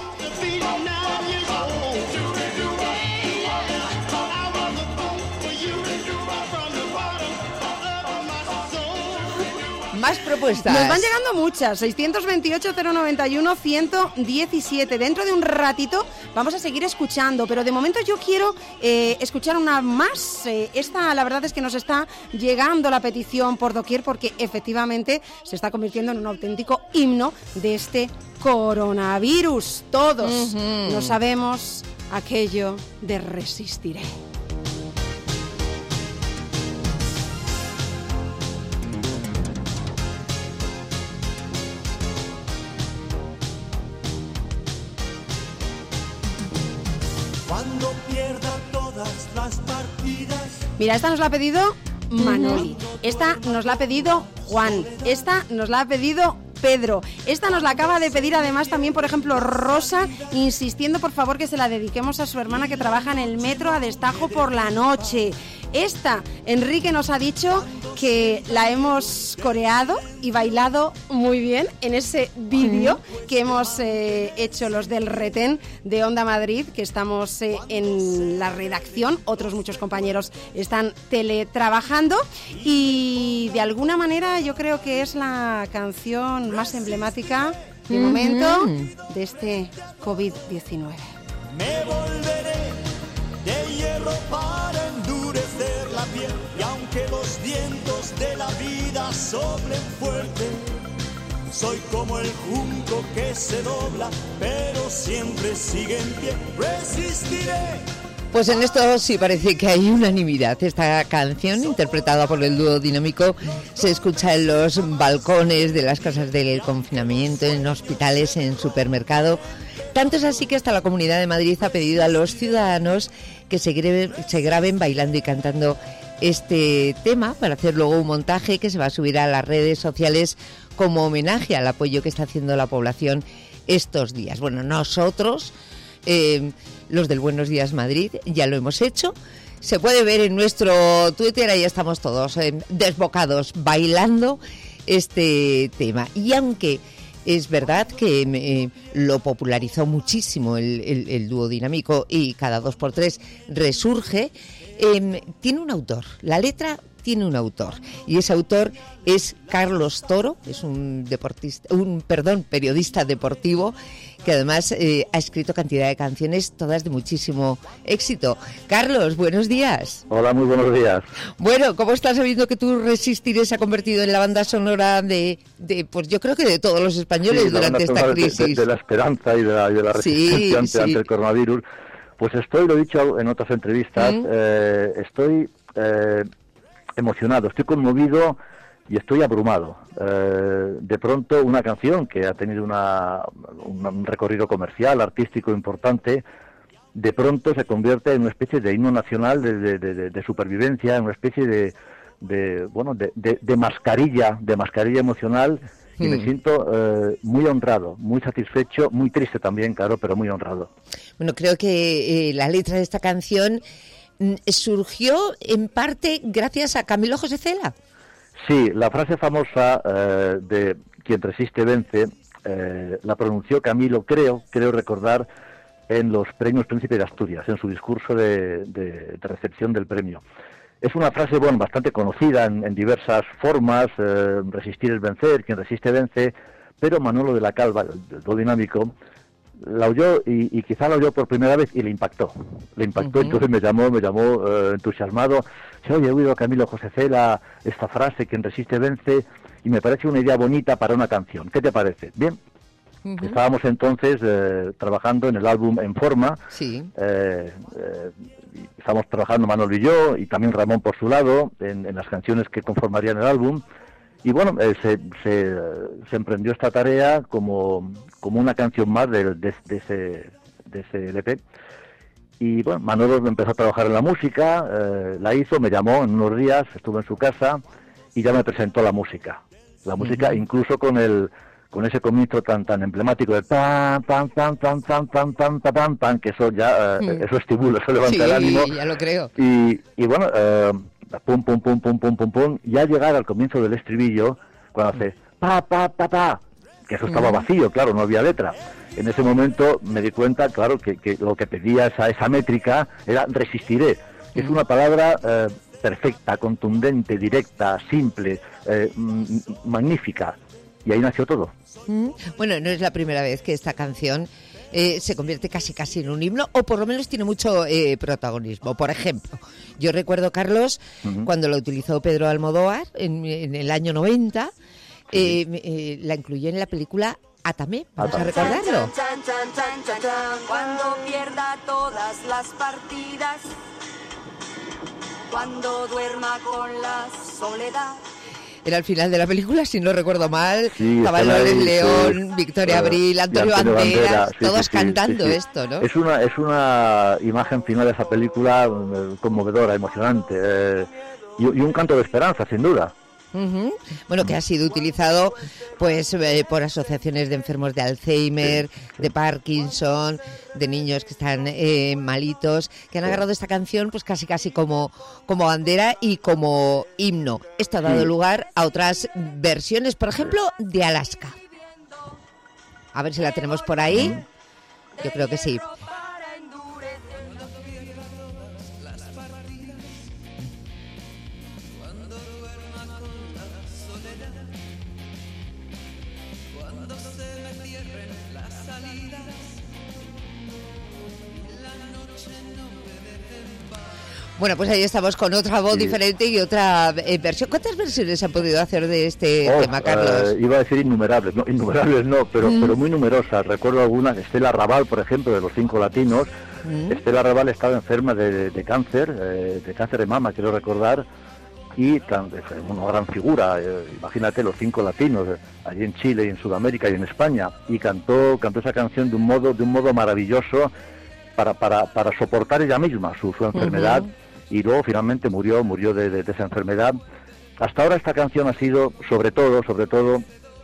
Más propuestas. Nos van llegando muchas, seiscientos veintiocho, cero noventa y uno, ciento diecisiete. Dentro de un ratito vamos a seguir escuchando, pero de momento yo quiero eh, escuchar una más. Eh, esta, la verdad es que nos está llegando la petición por doquier porque efectivamente se está convirtiendo en un auténtico himno de este coronavirus. Todos Ujú. no sabemos aquello de resistiré. Cuando pierda todas las partidas. Mira, esta nos la ha pedido Manoli, esta nos la ha pedido Juan, esta nos la ha pedido Pedro, esta nos la acaba de pedir además también, por ejemplo, Rosa, insistiendo por favor que se la dediquemos a su hermana que trabaja en el metro a destajo por la noche. Esta, Enrique nos ha dicho que la hemos coreado y bailado muy bien en ese vídeo que hemos eh, hecho los del Retén de Onda Madrid, que estamos eh, en la redacción, otros muchos compañeros están teletrabajando y de alguna manera yo creo que es la canción más emblemática de Ujú. momento de este covid diecinueve. Me volveré de hierro para endurecer la piel. Y aunque los vientos de la vida soplen fuerte, soy como el junco que se dobla, pero siempre sigue en pie. Resistiré. Pues en esto sí parece que hay unanimidad. Esta canción, interpretada por el dúo dinámico, se escucha en los balcones de las casas del confinamiento, en hospitales, en supermercado. Tanto es así que hasta la Comunidad de Madrid ha pedido a los ciudadanos que se graben, se graben bailando y cantando este tema para hacer luego un montaje que se va a subir a las redes sociales como homenaje al apoyo que está haciendo la población estos días. Bueno, nosotros... Eh, los del Buenos Días Madrid, ya lo hemos hecho. Se puede ver en nuestro Twitter, ahí estamos todos eh, desbocados bailando este tema. Y aunque es verdad que eh, lo popularizó muchísimo el, el, el dúo dinámico y cada dos por tres resurge, eh, tiene un autor. La letra tiene un autor y ese autor es Carlos Toro, es un deportista, un perdón, periodista deportivo que además eh, ha escrito cantidad de canciones, todas de muchísimo éxito. Carlos, buenos días. Hola, muy buenos días. Bueno, ¿cómo estás sabiendo que tú Resistiré se ha convertido en la banda sonora de, de pues yo creo que de todos los españoles Sí, la durante banda esta sonora de- crisis? De, de la esperanza y de la, y de la Sí, resistencia ante, sí. ante el coronavirus. Pues estoy, lo he dicho en otras entrevistas, Mm. eh, estoy eh, emocionado, estoy conmovido y estoy abrumado. Eh, de pronto una canción que ha tenido una, una- un recorrido comercial, artístico importante, de pronto se convierte en una especie de himno nacional de, de- de- de supervivencia, en una especie de, de bueno de, de- de mascarilla, de mascarilla emocional, y me Mm. siento eh, muy honrado, muy satisfecho, muy triste también, claro, pero muy honrado. Bueno, creo que eh, la letra de esta canción mm, surgió en parte gracias a Camilo José Cela. Sí, la frase famosa eh, de quien resiste vence, eh, la pronunció Camilo, creo, creo recordar, en los premios Príncipe de Asturias, en su discurso de, de- de recepción del premio. Es una frase, bueno, bastante conocida en, en diversas formas, eh, resistir es vencer, quien resiste vence, pero Manolo de la Calva, del dúo dinámico, la oyó y, y quizá la oyó por primera vez y le impactó. Le impactó, Ujú. entonces me llamó, me llamó eh, entusiasmado. Se oye, he oído a Camilo José Cela esta frase, quien resiste vence, y me parece una idea bonita para una canción. ¿Qué te parece? Bien. Uh-huh. Estábamos entonces eh, trabajando en el álbum En Forma. Sí. Eh, eh, estábamos trabajando Manolo y yo, y también Ramón por su lado, en, en las canciones que conformarían el álbum. Y bueno, eh, se, se, se emprendió esta tarea como, como una canción más de, de, de, ese, de ese L P. Y bueno, Manolo empezó a trabajar en la música, eh, la hizo, me llamó en unos días, estuve en su casa y ya me presentó la música. La música, uh-huh. incluso con el con ese comienzo tan tan emblemático de pam, pam, pam, pam, pam, pam, pam, pam, pam, pam, que eso ya, uh, uh-huh. eso estimula, eso levanta sí, el ánimo. Sí, ya lo creo. Y, y bueno, eh, pum, pum, pum, pum, pum, pum, pum, ya llegar al comienzo del estribillo, cuando hace pa, pa, pa, pa, que eso estaba uh-huh. vacío, claro, no había letra. En ese momento me di cuenta, claro, que, que lo que pedía esa, esa métrica era resistiré. Es una palabra eh, perfecta, contundente, directa, simple, eh, m- magnífica. Y ahí nació todo. Bueno, no es la primera vez que esta canción eh, se convierte casi casi en un himno, o por lo menos tiene mucho eh, protagonismo. Por ejemplo, yo recuerdo, Carlos, uh-huh. cuando lo utilizó Pedro Almodóvar en, en el año noventa, sí. eh, eh, la incluyó en la película Átame, vamos a recordarlo. Chan, chan, chan, chan, chan, cuando pierda todas las partidas, cuando duerma con la soledad. Era el final de la película, si no recuerdo mal. Sí, Estaban Loles León, sí, Victoria uh, Abril, Antonio, Antonio Banderas, Bandera, sí, todos sí, cantando sí, sí. esto, ¿no? Es una, es una imagen final de esa película eh, conmovedora, emocionante, eh, y, y un canto de esperanza, sin duda. Uh-huh. Bueno, que ha sido utilizado pues eh, por asociaciones de enfermos de Alzheimer, sí, sí. de Parkinson, de niños que están eh, malitos, que han agarrado esta canción pues casi casi como, como bandera y como himno. Esto ha dado sí. lugar a otras versiones, por ejemplo, de Alaska. A ver si la tenemos por ahí. Uh-huh. Yo creo que sí. Bueno, pues ahí estamos con otra voz sí. diferente y otra eh, versión. ¿Cuántas versiones han podido hacer de este oh, tema, Carlos? Uh, iba a decir innumerables, no, innumerables no, pero, mm. pero muy numerosas. Recuerdo algunas, Estela Raval, por ejemplo, de Los Cinco Latinos. Mm. Estela Raval estaba enferma de, de, de cáncer, eh, de cáncer de mama, quiero recordar, y tan, es una gran figura. Eh, imagínate, Los Cinco Latinos, eh, allí en Chile y en Sudamérica y en España, y cantó cantó esa canción de un modo de un modo maravilloso para para, para soportar ella misma su, su enfermedad. Uh-huh. Y luego finalmente murió, murió de, de, de esa enfermedad. Hasta ahora esta canción ha sido, sobre todo, sobre todo,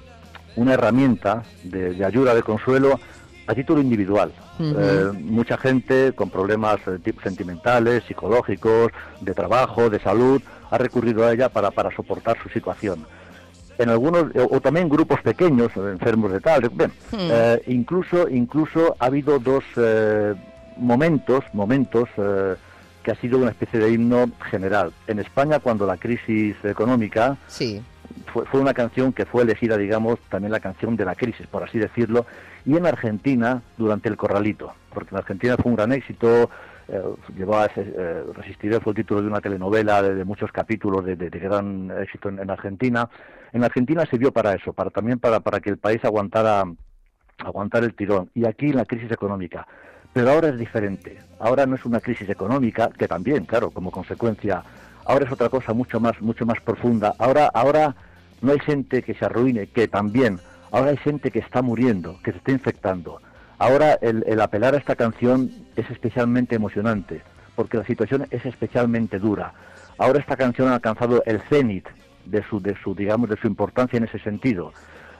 una herramienta de, de ayuda, de consuelo, a título individual. Uh-huh. Eh, mucha gente con problemas eh, sentimentales, psicológicos, de trabajo, de salud, ha recurrido a ella para, para soportar su situación. En algunos, o, o también grupos pequeños, enfermos de tal, bien, uh-huh. eh, incluso, incluso ha habido dos eh, momentos, momentos, eh, que ha sido una especie de himno general. En España, cuando la crisis económica, sí. fue, fue una canción que fue elegida, digamos, también la canción de la crisis, por así decirlo, y en Argentina, durante el Corralito, porque en Argentina fue un gran éxito, eh, llevaba ese, eh, Resistiré fue el título de una telenovela de, de muchos capítulos de, de, de gran éxito en, en Argentina. En Argentina sirvió para eso, para también para, para que el país aguantara, aguantara el tirón, y aquí en la crisis económica. Pero ahora es diferente. Ahora no es una crisis económica, que también, claro, como consecuencia. Ahora es otra cosa mucho más, mucho más profunda. Ahora, ahora no hay gente que se arruine, que también. Ahora hay gente que está muriendo, que se está infectando. Ahora el, el apelar a esta canción es especialmente emocionante, porque la situación es especialmente dura. Ahora esta canción ha alcanzado el cenit de su, de su, digamos, de su importancia en ese sentido.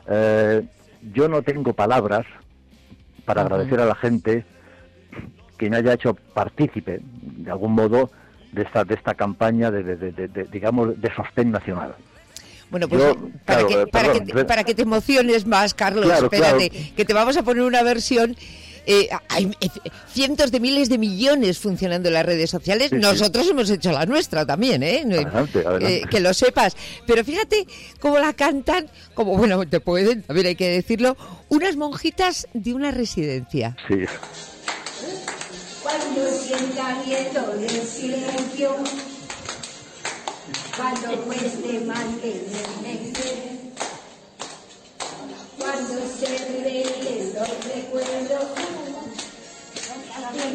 Eh, yo no tengo palabras para uh-huh. agradecer a la gente que me haya hecho partícipe, de algún modo, de esta de esta campaña de, de, de, de, de digamos, de sostén nacional. Bueno, pues Yo, para, claro, que, para, perdón, que te, para que te emociones más, Carlos, claro, espérate, claro. que te vamos a poner una versión. Eh, hay cientos de miles de millones funcionando en las redes sociales. Sí, Nosotros sí. hemos hecho la nuestra también, ¿eh? Adelante, adelante. Eh, que lo sepas. Pero fíjate cómo la cantan, como, bueno, te pueden, también hay que decirlo, unas monjitas de una residencia. Sí. Cuando sienta miedo del silencio, cuando cueste mantenerse, cuando se revele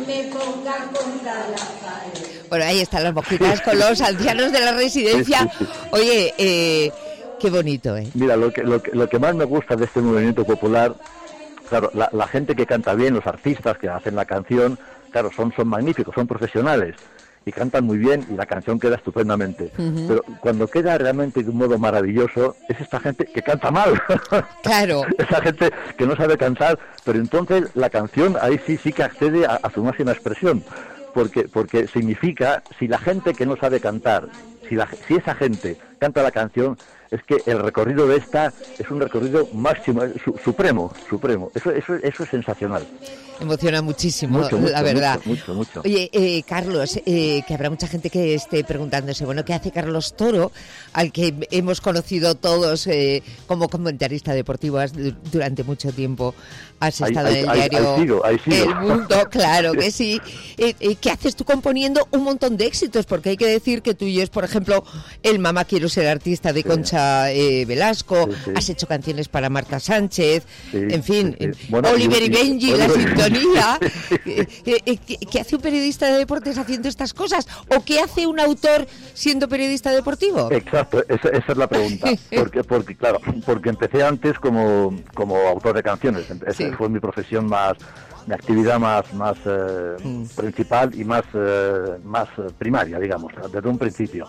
me ponga contra la pared. Bueno, ahí están las mojitas con los ancianos de la residencia. Sí, sí, sí. Oye, eh, qué bonito, ¿eh? Mira, lo que, lo, que, lo que más me gusta de este movimiento popular, claro, la, la gente que canta bien, los artistas que hacen la canción, claro, son, son magníficos, son profesionales y cantan muy bien y la canción queda estupendamente. Uh-huh. Pero cuando queda realmente de un modo maravilloso, es esta gente que canta mal. Claro. Esa gente que no sabe cantar, pero entonces la canción ahí sí sí que accede a, a su máxima expresión. Porque, porque significa, si la gente que no sabe cantar, si, la, si esa gente canta la canción, es que el recorrido de esta es un recorrido máximo, su, supremo, supremo. Eso, eso, eso es sensacional. Emociona muchísimo, mucho, mucho, la verdad. Mucho, mucho, mucho. Oye, eh, Carlos, eh, que habrá mucha gente que esté preguntándose, bueno, ¿qué hace Carlos Toro, al que hemos conocido todos eh, como comentarista deportivo has, durante mucho tiempo? Has estado ahí, en el ahí, diario ahí sigo, ahí sigo. El Mundo, claro que sí. Eh, eh, ¿Qué haces tú componiendo un montón de éxitos? Porque hay que decir que tuyo es, por ejemplo, El Mamá Quiero Ser Artista de sí. Concha eh, Velasco, sí, sí. Has hecho canciones para Marta Sánchez, sí, en fin, sí, sí. Bueno, Oliver y, y Benji, y, la Oliver. Sintonía. eh, eh, ¿qué, ¿Qué hace un periodista de deportes haciendo estas cosas? ¿O qué hace un autor siendo periodista deportivo? Exacto, esa, esa es la pregunta. Porque, porque claro, porque empecé antes como, como autor de canciones. Esa sí. fue mi profesión más, mi actividad más, más eh, mm. principal y más, eh, más primaria, digamos, desde un principio.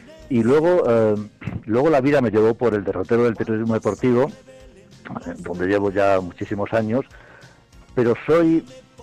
Y luego, eh, luego la vida me llevó por el derrotero del periodismo deportivo, donde llevo ya muchísimos años, pero soy,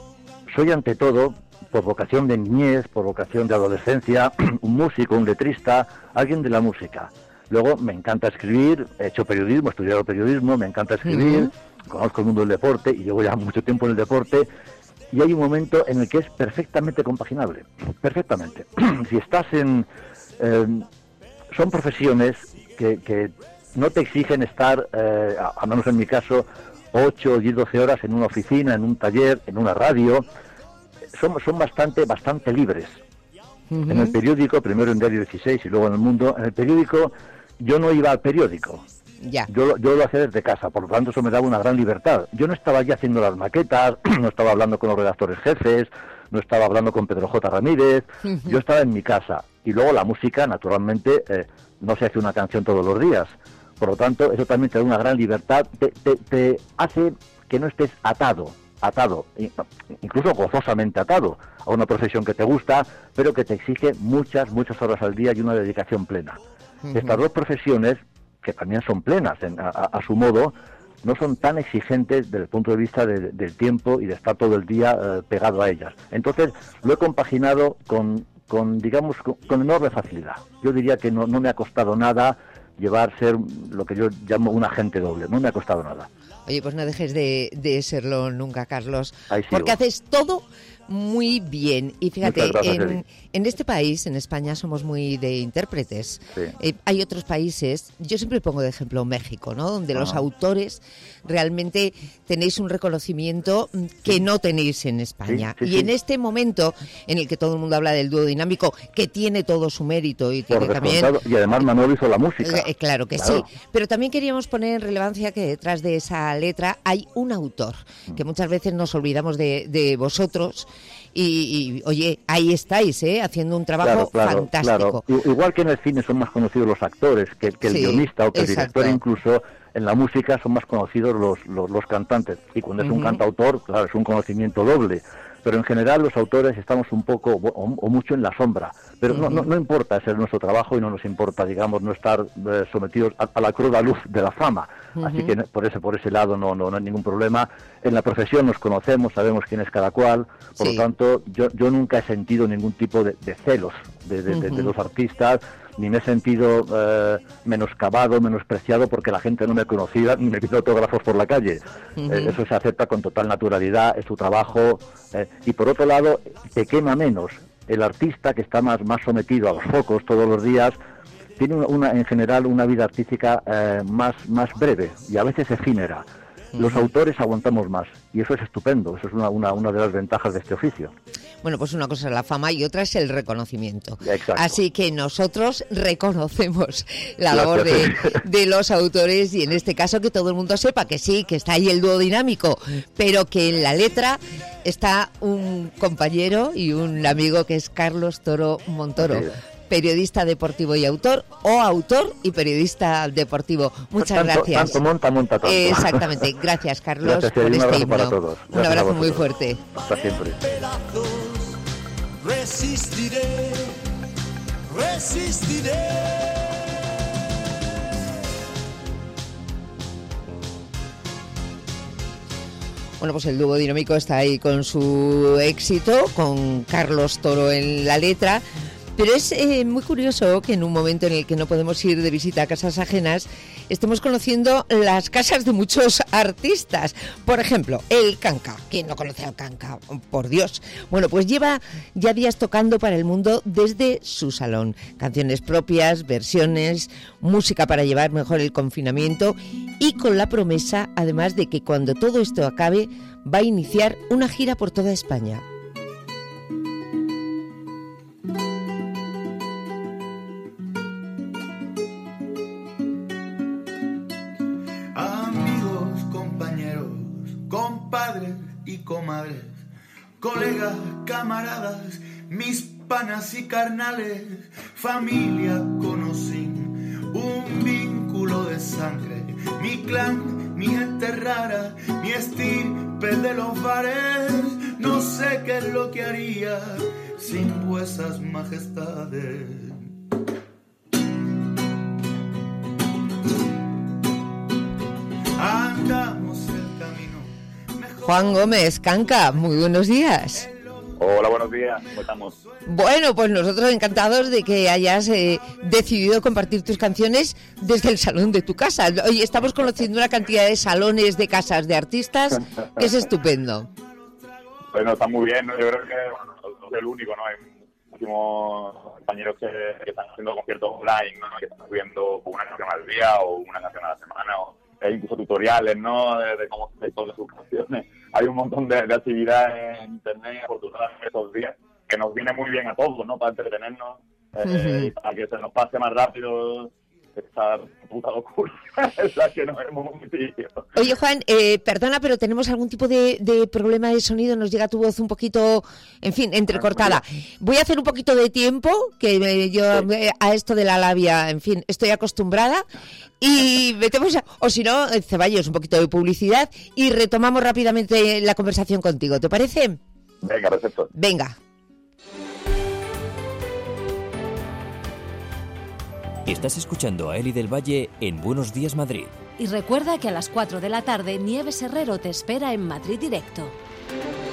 soy ante todo, por vocación de niñez, por vocación de adolescencia, un músico, un letrista, alguien de la música. Luego me encanta escribir, he hecho periodismo, he estudiado periodismo, me encanta escribir, uh-huh. conozco el mundo del deporte y llevo ya mucho tiempo en el deporte. Y hay un momento en el que es perfectamente compaginable, perfectamente. Si estás en... Eh, son profesiones que, que no te exigen estar, eh, al menos en mi caso, ocho, diez, doce horas en una oficina, en un taller, en una radio. Son, son bastante, bastante libres. Uh-huh. En el periódico, primero en Diario dieciséis y luego en El Mundo, en el periódico yo no iba al periódico. Ya. Yo, yo lo hacía desde casa, por lo tanto eso me daba una gran libertad. Yo no estaba allí haciendo las maquetas, no estaba hablando con los redactores jefes, no estaba hablando con Pedro J. Ramírez, uh-huh. yo estaba en mi casa. Y luego la música, naturalmente, eh, no se hace una canción todos los días. Por lo tanto, eso también te da una gran libertad, te, te, te hace que no estés atado, atado, incluso gozosamente atado a una profesión que te gusta, pero que te exige muchas, muchas horas al día y una dedicación plena. Uh-huh. Estas dos profesiones, que también son plenas en, a, a su modo, no son tan exigentes desde el punto de vista de, del tiempo y de estar todo el día eh, pegado a ellas. Entonces, lo he compaginado con, con digamos, con, con enorme facilidad. Yo diría que no, no me ha costado nada llevar ser lo que yo llamo un agente doble, no me ha costado nada. Oye, pues no dejes de, de serlo nunca, Carlos, porque haces todo muy bien. Y fíjate, gracias, en, en este país, en España, somos muy de intérpretes. Sí. Eh, hay otros países, yo siempre pongo de ejemplo México, ¿no? Donde Ajá. los autores realmente tenéis un reconocimiento que no tenéis en España. Sí, sí, y sí. en este momento en el que todo el mundo habla del dúo dinámico, que tiene todo su mérito y tiene también... Y además Manuel hizo la música. Eh, claro que claro. sí. Pero también queríamos poner en relevancia que detrás de esa letra hay un autor, que muchas veces nos olvidamos de, de vosotros. Y, y, oye, ahí estáis, ¿eh? Haciendo un trabajo claro, claro, fantástico. Claro. Igual que en el cine son más conocidos los actores que, que el sí, guionista o que exacto. el director, incluso en la música son más conocidos los, los, los cantantes. Y cuando es uh-huh. un cantautor, claro, es un conocimiento doble. Pero en general los autores estamos un poco o, o mucho en la sombra. Pero uh-huh. no, no, no importa hacer nuestro trabajo y no nos importa, digamos, no estar eh, sometidos a, a la cruda luz de la fama. Uh-huh. Así que por ese por ese lado no, no, no hay ningún problema. En la profesión nos conocemos, sabemos quién es cada cual. Por sí. lo tanto, yo, yo nunca he sentido ningún tipo de, de celos de, de, uh-huh. de, de los artistas, ni me he sentido eh, menoscabado, menospreciado porque la gente no me conocía ni me pidió autógrafos por la calle. Uh-huh. Eh, eso se acepta con total naturalidad, es su trabajo. Eh, y por otro lado, te quema menos. El artista que está más, más sometido a los focos todos los días tiene una, una en general una vida artística eh, más, más breve y a veces efímera. Los autores aguantamos más y eso es estupendo, eso es una, una, una de las ventajas de este oficio. Bueno, pues una cosa es la fama y otra es el reconocimiento. Exacto. Así que nosotros reconocemos la labor de, de los autores y en este caso que todo el mundo sepa que sí, que está ahí el dúo dinámico, pero que en la letra está un compañero y un amigo que es Carlos Toro Montoro. Sí. Periodista deportivo y autor, o autor y periodista deportivo. Muchas tanto, gracias. Tanto monta, monta tanto. Eh, exactamente. Gracias, Carlos, gracias, por un este abrazo himno. para todos. Un abrazo muy fuerte. Hasta siempre. Resistiré, resistiré. Bueno, pues el dúo dinámico está ahí con su éxito, con Carlos Toro en la letra. Pero es eh, muy curioso que en un momento en el que no podemos ir de visita a casas ajenas, estemos conociendo las casas de muchos artistas. Por ejemplo, el Kanka. ¿Quién no conoce al Kanka? Por Dios. Bueno, pues lleva ya días tocando para el mundo desde su salón. Canciones propias, versiones, música para llevar mejor el confinamiento y con la promesa, además, de que cuando todo esto acabe, va a iniciar una gira por toda España. Compadres y comadres, colegas, camaradas, mis panas y carnales, familia conocí, un vínculo de sangre, mi clan, mi gente rara, mi estirpe de los bares, no sé qué es lo que haría sin vuesas majestades. Andamos el camino. Juan Gómez, Kanka, muy buenos días. Hola, buenos días, ¿cómo estamos? Bueno, pues nosotros encantados de que hayas eh, decidido compartir tus canciones desde el salón de tu casa. Hoy estamos conociendo una cantidad de salones de casas de artistas que es estupendo. Bueno, está muy bien, ¿no? Yo creo que bueno, no soy el único, ¿no? Hay muchísimos compañeros que, que están haciendo conciertos online, ¿no? Que están subiendo una canción al día o una canción a la semana o hay incluso tutoriales, ¿no? De, de cómo hacer todas sus canciones. Hay un montón de, de actividades en internet, afortunadamente, estos días, que nos viene muy bien a todos, ¿no? Para entretenernos, eh, uh-huh. y para que se nos pase más rápido esta puta locura en la que nos hemos metido. Oye, Juan, eh, perdona, pero tenemos algún tipo de, de problema de sonido, nos llega tu voz un poquito, en fin, entrecortada. Voy a hacer un poquito de tiempo, que eh, yo eh, a esto de la labia, en fin, estoy acostumbrada, y metemos, a, o si no, Ceballos, un poquito de publicidad, y retomamos rápidamente la conversación contigo, ¿te parece? Venga, perfecto. Venga. Estás escuchando a Eli del Valle en Buenos Días Madrid. Y recuerda que a las cuatro de la tarde Nieves Herrero te espera en Madrid Directo.